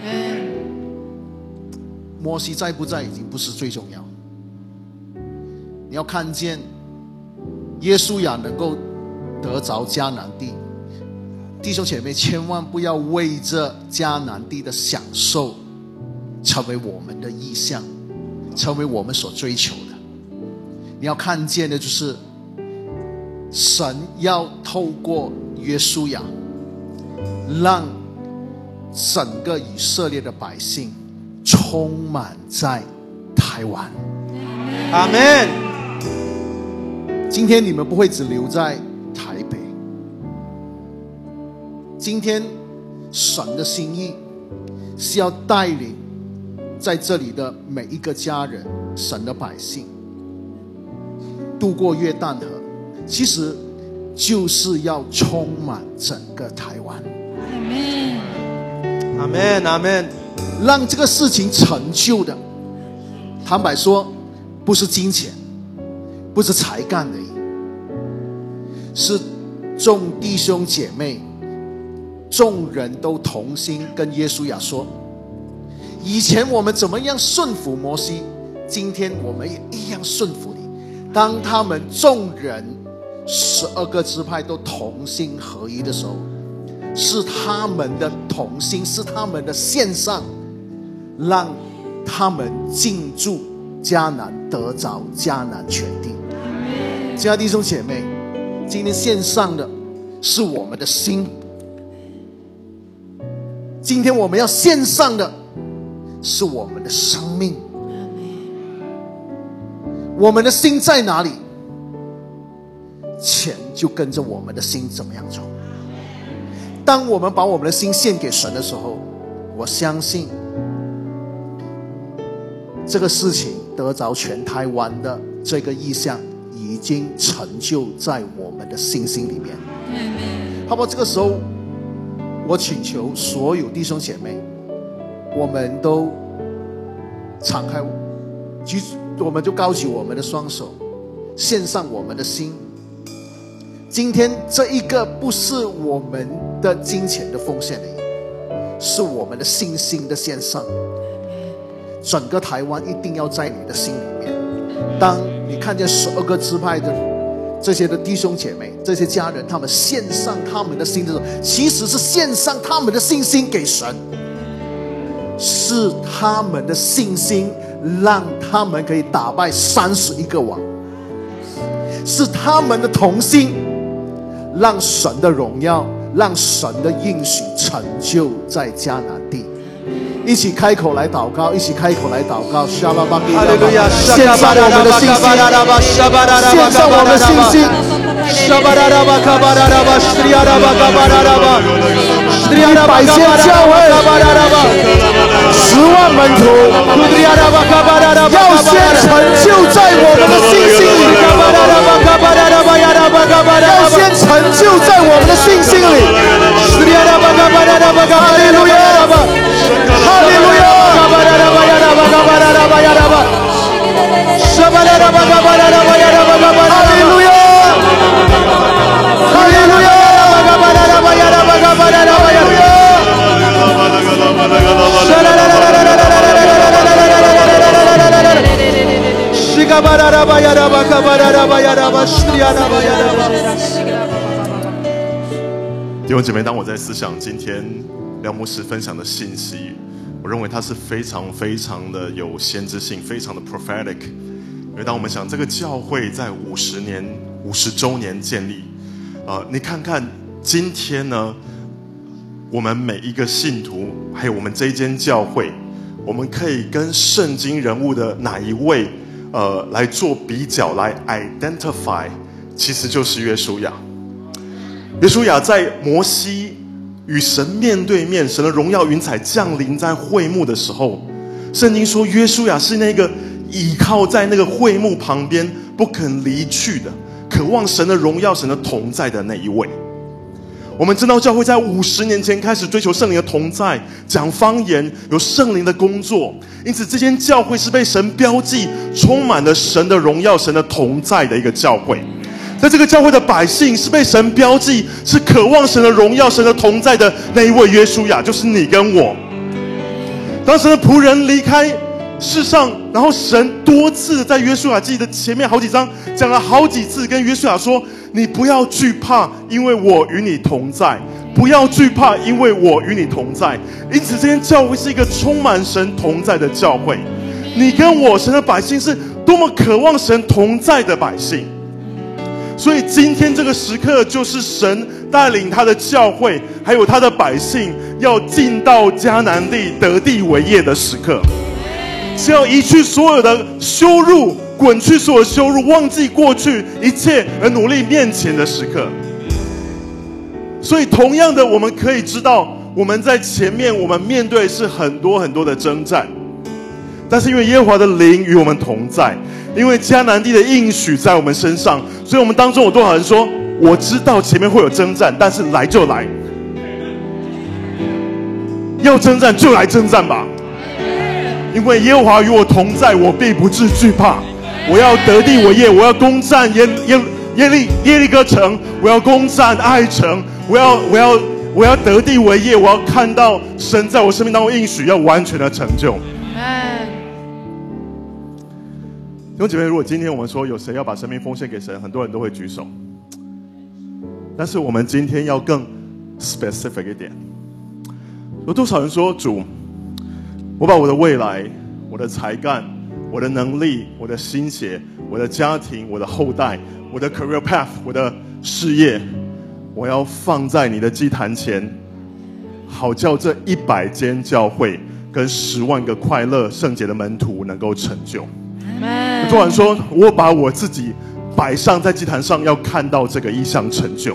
摩西在不在已经不是最重要，你要看见耶稣亚能够得着迦南地。弟兄姐妹，千万不要为这迦南地的享受成为我们的意向，成为我们所追求的。你要看见的就是神要透过约书亚让整个以色列的百姓充满在台湾。 阿们。 今天你们不会只留在台北，今天神的心意是要带领在这里的每一个家人，神的百姓渡过约旦河，其实就是要充满整个台湾。 阿们，阿们。 让这个事情成就的，坦白说，不是金钱，不是才干而已，是众弟兄姐妹，众人都同心跟耶稣亚说，以前我们怎么样顺服摩西，今天我们也一样顺服你。当他们众人12个支派都同心合一的时候，是他们的同心，是他们的献上，让他们进驻迦南，得着迦南全地。亲爱的弟兄姐妹，今天献上的是我们的心，今天我们要献上的是我们的生命。我们的心在哪里，钱就跟着我们的心怎么样走。当我们把我们的心献给神的时候，我相信这个事情得着全台湾的这个意向已经成就在我们的信心里面。好不好？这个时候我请求所有弟兄姐妹，我们都敞开，我们就高举我们的双手，献上我们的心。今天这一个不是我们的金钱的奉献而已，是我们的信心的献上。 整个台湾一定要在你的心里面。当你看见12个支派的这些的弟兄姐妹，这些家人，他们献上他们的心的时候，其实是献上他们的信心给神，是他们的信心让他们可以打败31个王，是他们的同心让神的荣耀，让神的应许成就在迦南地。一起开口来祷告，一起开口来祷告。哈利路亚！献上我们的信心，献上我们的信心。100间教会，10万门徒，要先成就在我们的信心里，要先成就在我们的信心里。哈利路亚！哈利路亚！ 弟兄姐妹，当我在思想今天廖牧师分享的信息，我认为它是非常非常的有先知性，非常的 prophetic。因为当我们想这个教会在50周年建立，你看看今天呢，我们每一个信徒，还有我们这一间教会，我们可以跟圣经人物的哪一位来做比较，来 identify， 其实就是约书亚。约书亚在摩西与神面对面，神的荣耀云彩降临在会幕的时候，圣经说约书亚是那个倚靠在那个会幕旁边不肯离去的，渴望神的荣耀，神的同在的那一位。我们知道教会在50年前开始追求圣灵的同在，讲方言，有圣灵的工作，因此这间教会是被神标记充满了神的荣耀，神的同在的一个教会。在这个教会的百姓是被神标记，是渴望神的荣耀，神的同在的那一位约书亚，就是你跟我。当神的仆人离开世上，然后神多次在约书亚记的前面好几章讲了好几次，跟约书亚说，你不要惧怕，因为我与你同在，不要惧怕，因为我与你同在。因此这间教会是一个充满神同在的教会。你跟我，神的百姓，是多么渴望神同在的百姓。所以今天这个时刻，就是神带领他的教会还有他的百姓要进到迦南地得地为业的时刻，是要移去所有的羞辱，滚去所有的羞辱，忘记过去一切，而努力面前的时刻。所以同样的，我们可以知道，我们在前面我们面对是很多很多的征战，但是因为耶和华的灵与我们同在，因为迦南地的应许在我们身上，所以我们当中有多少人说，我知道前面会有征战，但是来就来，要征战就来征战吧，因为耶和华与我同在，我必不致惧怕。我要得地为业，我要攻占耶利哥城，我要攻占爱城，我要得地为业，我要看到神在我生命当中应许要完全的成就。弟兄姐妹，如果今天我们说有谁要把生命奉献给神，很多人都会举手。但是我们今天要更 specific 一点，有多少人说，主，我把我的未来，我的才干，我的能力，我的心血，我的家庭，我的后代，我的 career path， 我的事业，我要放在你的祭坛前，好叫这100间教会跟10万个快乐圣洁的门徒能够成就。有多少人说，我把我自己摆上在祭坛上，要看到这个异象成就。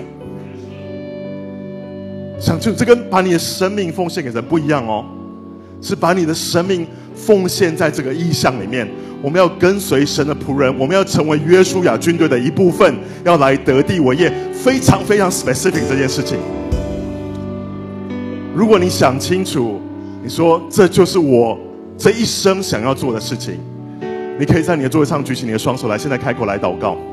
想就这跟把你的生命奉献给神不一样哦，是把你的生命奉献在这个异象里面。我们要跟随神的仆人，我们要成为约书亚军队的一部分，要来得地为业，非常非常 specific 这件事情。如果你想清楚，你说这就是我这一生想要做的事情，你可以在你的座位上举起你的双手来，现在开口来祷告。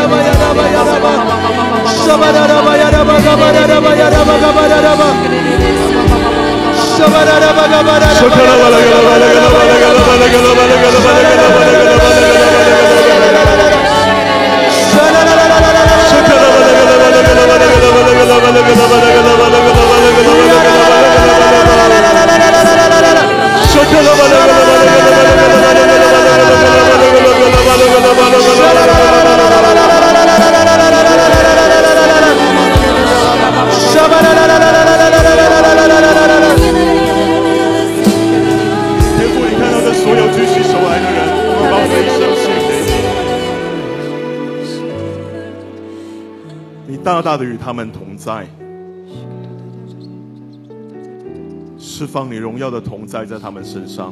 大大的与他们同在，释放你荣耀的同在在他们身上。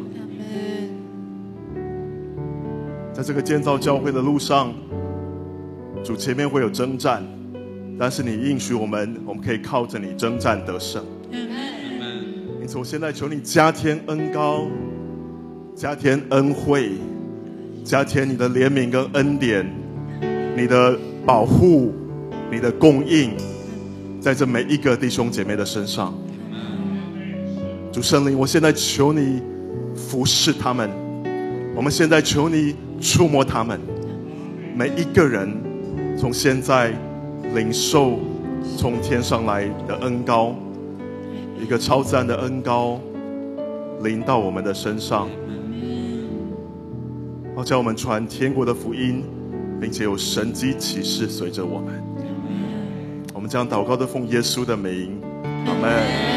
在这个建造教会的路上，主前面会有征战，但是你应许我们可以靠着你征战得胜。因此我现在求你加添恩膏，加添恩惠，加添你的怜悯跟恩典，你的保护，你的供应，在这每一个弟兄姐妹的身上。主圣灵，我现在求你服侍他们，我们现在求你触摸他们，每一个人从现在领受从天上来的恩膏，一个超自然的恩膏临到我们的身上，好叫我们传天国的福音，并且有神迹奇事随着我们。我们将祷告的奉耶稣的名，阿门。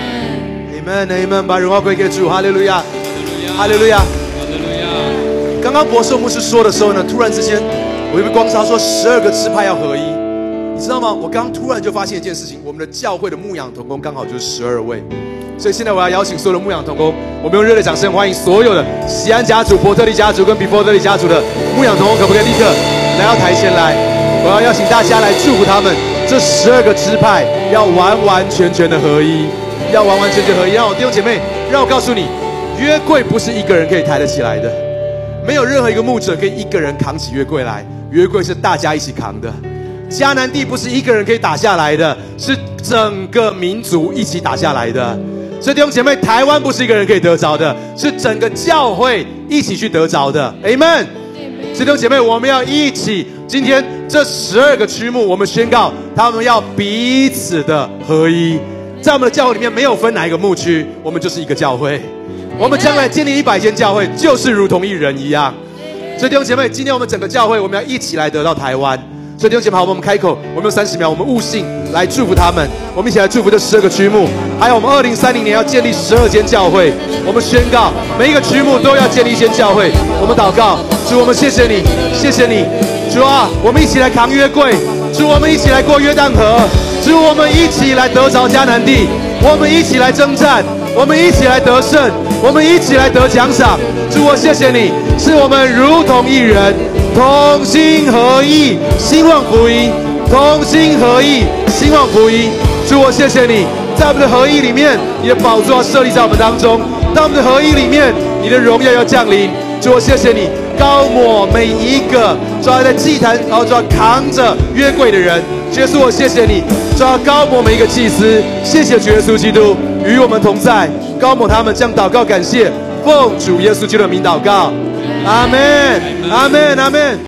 Amen Amen， 把荣耀归给主，哈利路亚，哈利路亚，哈利路亚。刚刚博寿牧师说的时候呢，突然之间我就被光照说12个支派要合一，你知道吗？我刚突然就发现一件事情，我们的教会的牧养同工刚好就是12位，所以现在我要邀请所有的牧养同工，我们用热烈掌声欢迎所有的喜安家族、伯特利家族跟比佛特利家族的牧养同工，可不可以立刻来到台前来？我要邀请大家来祝福他们。这12个支派要完完全全的合一，要完完全全合一。让我弟兄姐妹，让我告诉你，约柜不是一个人可以抬得起来的，没有任何一个牧者可以一个人扛起约柜来，约柜是大家一起扛的。迦南地不是一个人可以打下来的，是整个民族一起打下来的。所以弟兄姐妹，台湾不是一个人可以得着的，是整个教会一起去得着的。Amen。所以弟兄姐妹，我们要一起，今天这12个区目，我们宣告他们要彼此的合一。在我们的教会里面，没有分哪一个牧区，我们就是一个教会。我们将来建立100间教会，就是如同一人一样。所以弟兄姐妹，今天我们整个教会，我们要一起来得到台湾。所以弟兄姐妹，好，我们开口，我们用30秒，我们悟性来祝福他们。我们一起来祝福这12个区目，还有我们2030年要建立12间教会。我们宣告，每一个区目都要建立一间教会。我们祷告，主，我们谢谢你，谢谢你，主啊，我们一起来扛约柜，主，我们一起来过约旦河，主，我们一起来得着迦南地，我们一起来征战，我们一起来得胜，我们一起来得奖赏。主，我谢谢你，是我们如同一人，同心合意兴旺福音，同心合意兴旺福音。主，我谢谢你，在我们的合意里面，你的宝座要设立在我们当中，在我们的合意里面，你的荣耀要降临。主，我谢谢你，膏抹每一个主要在祭坛，然后主要扛着约柜的人。耶稣，我谢谢你，主要膏抹每一个祭司。谢谢主耶稣基督与我们同在，膏抹他们，将祷告感谢，奉主耶稣基督的名祷告，阿门，阿门，阿门。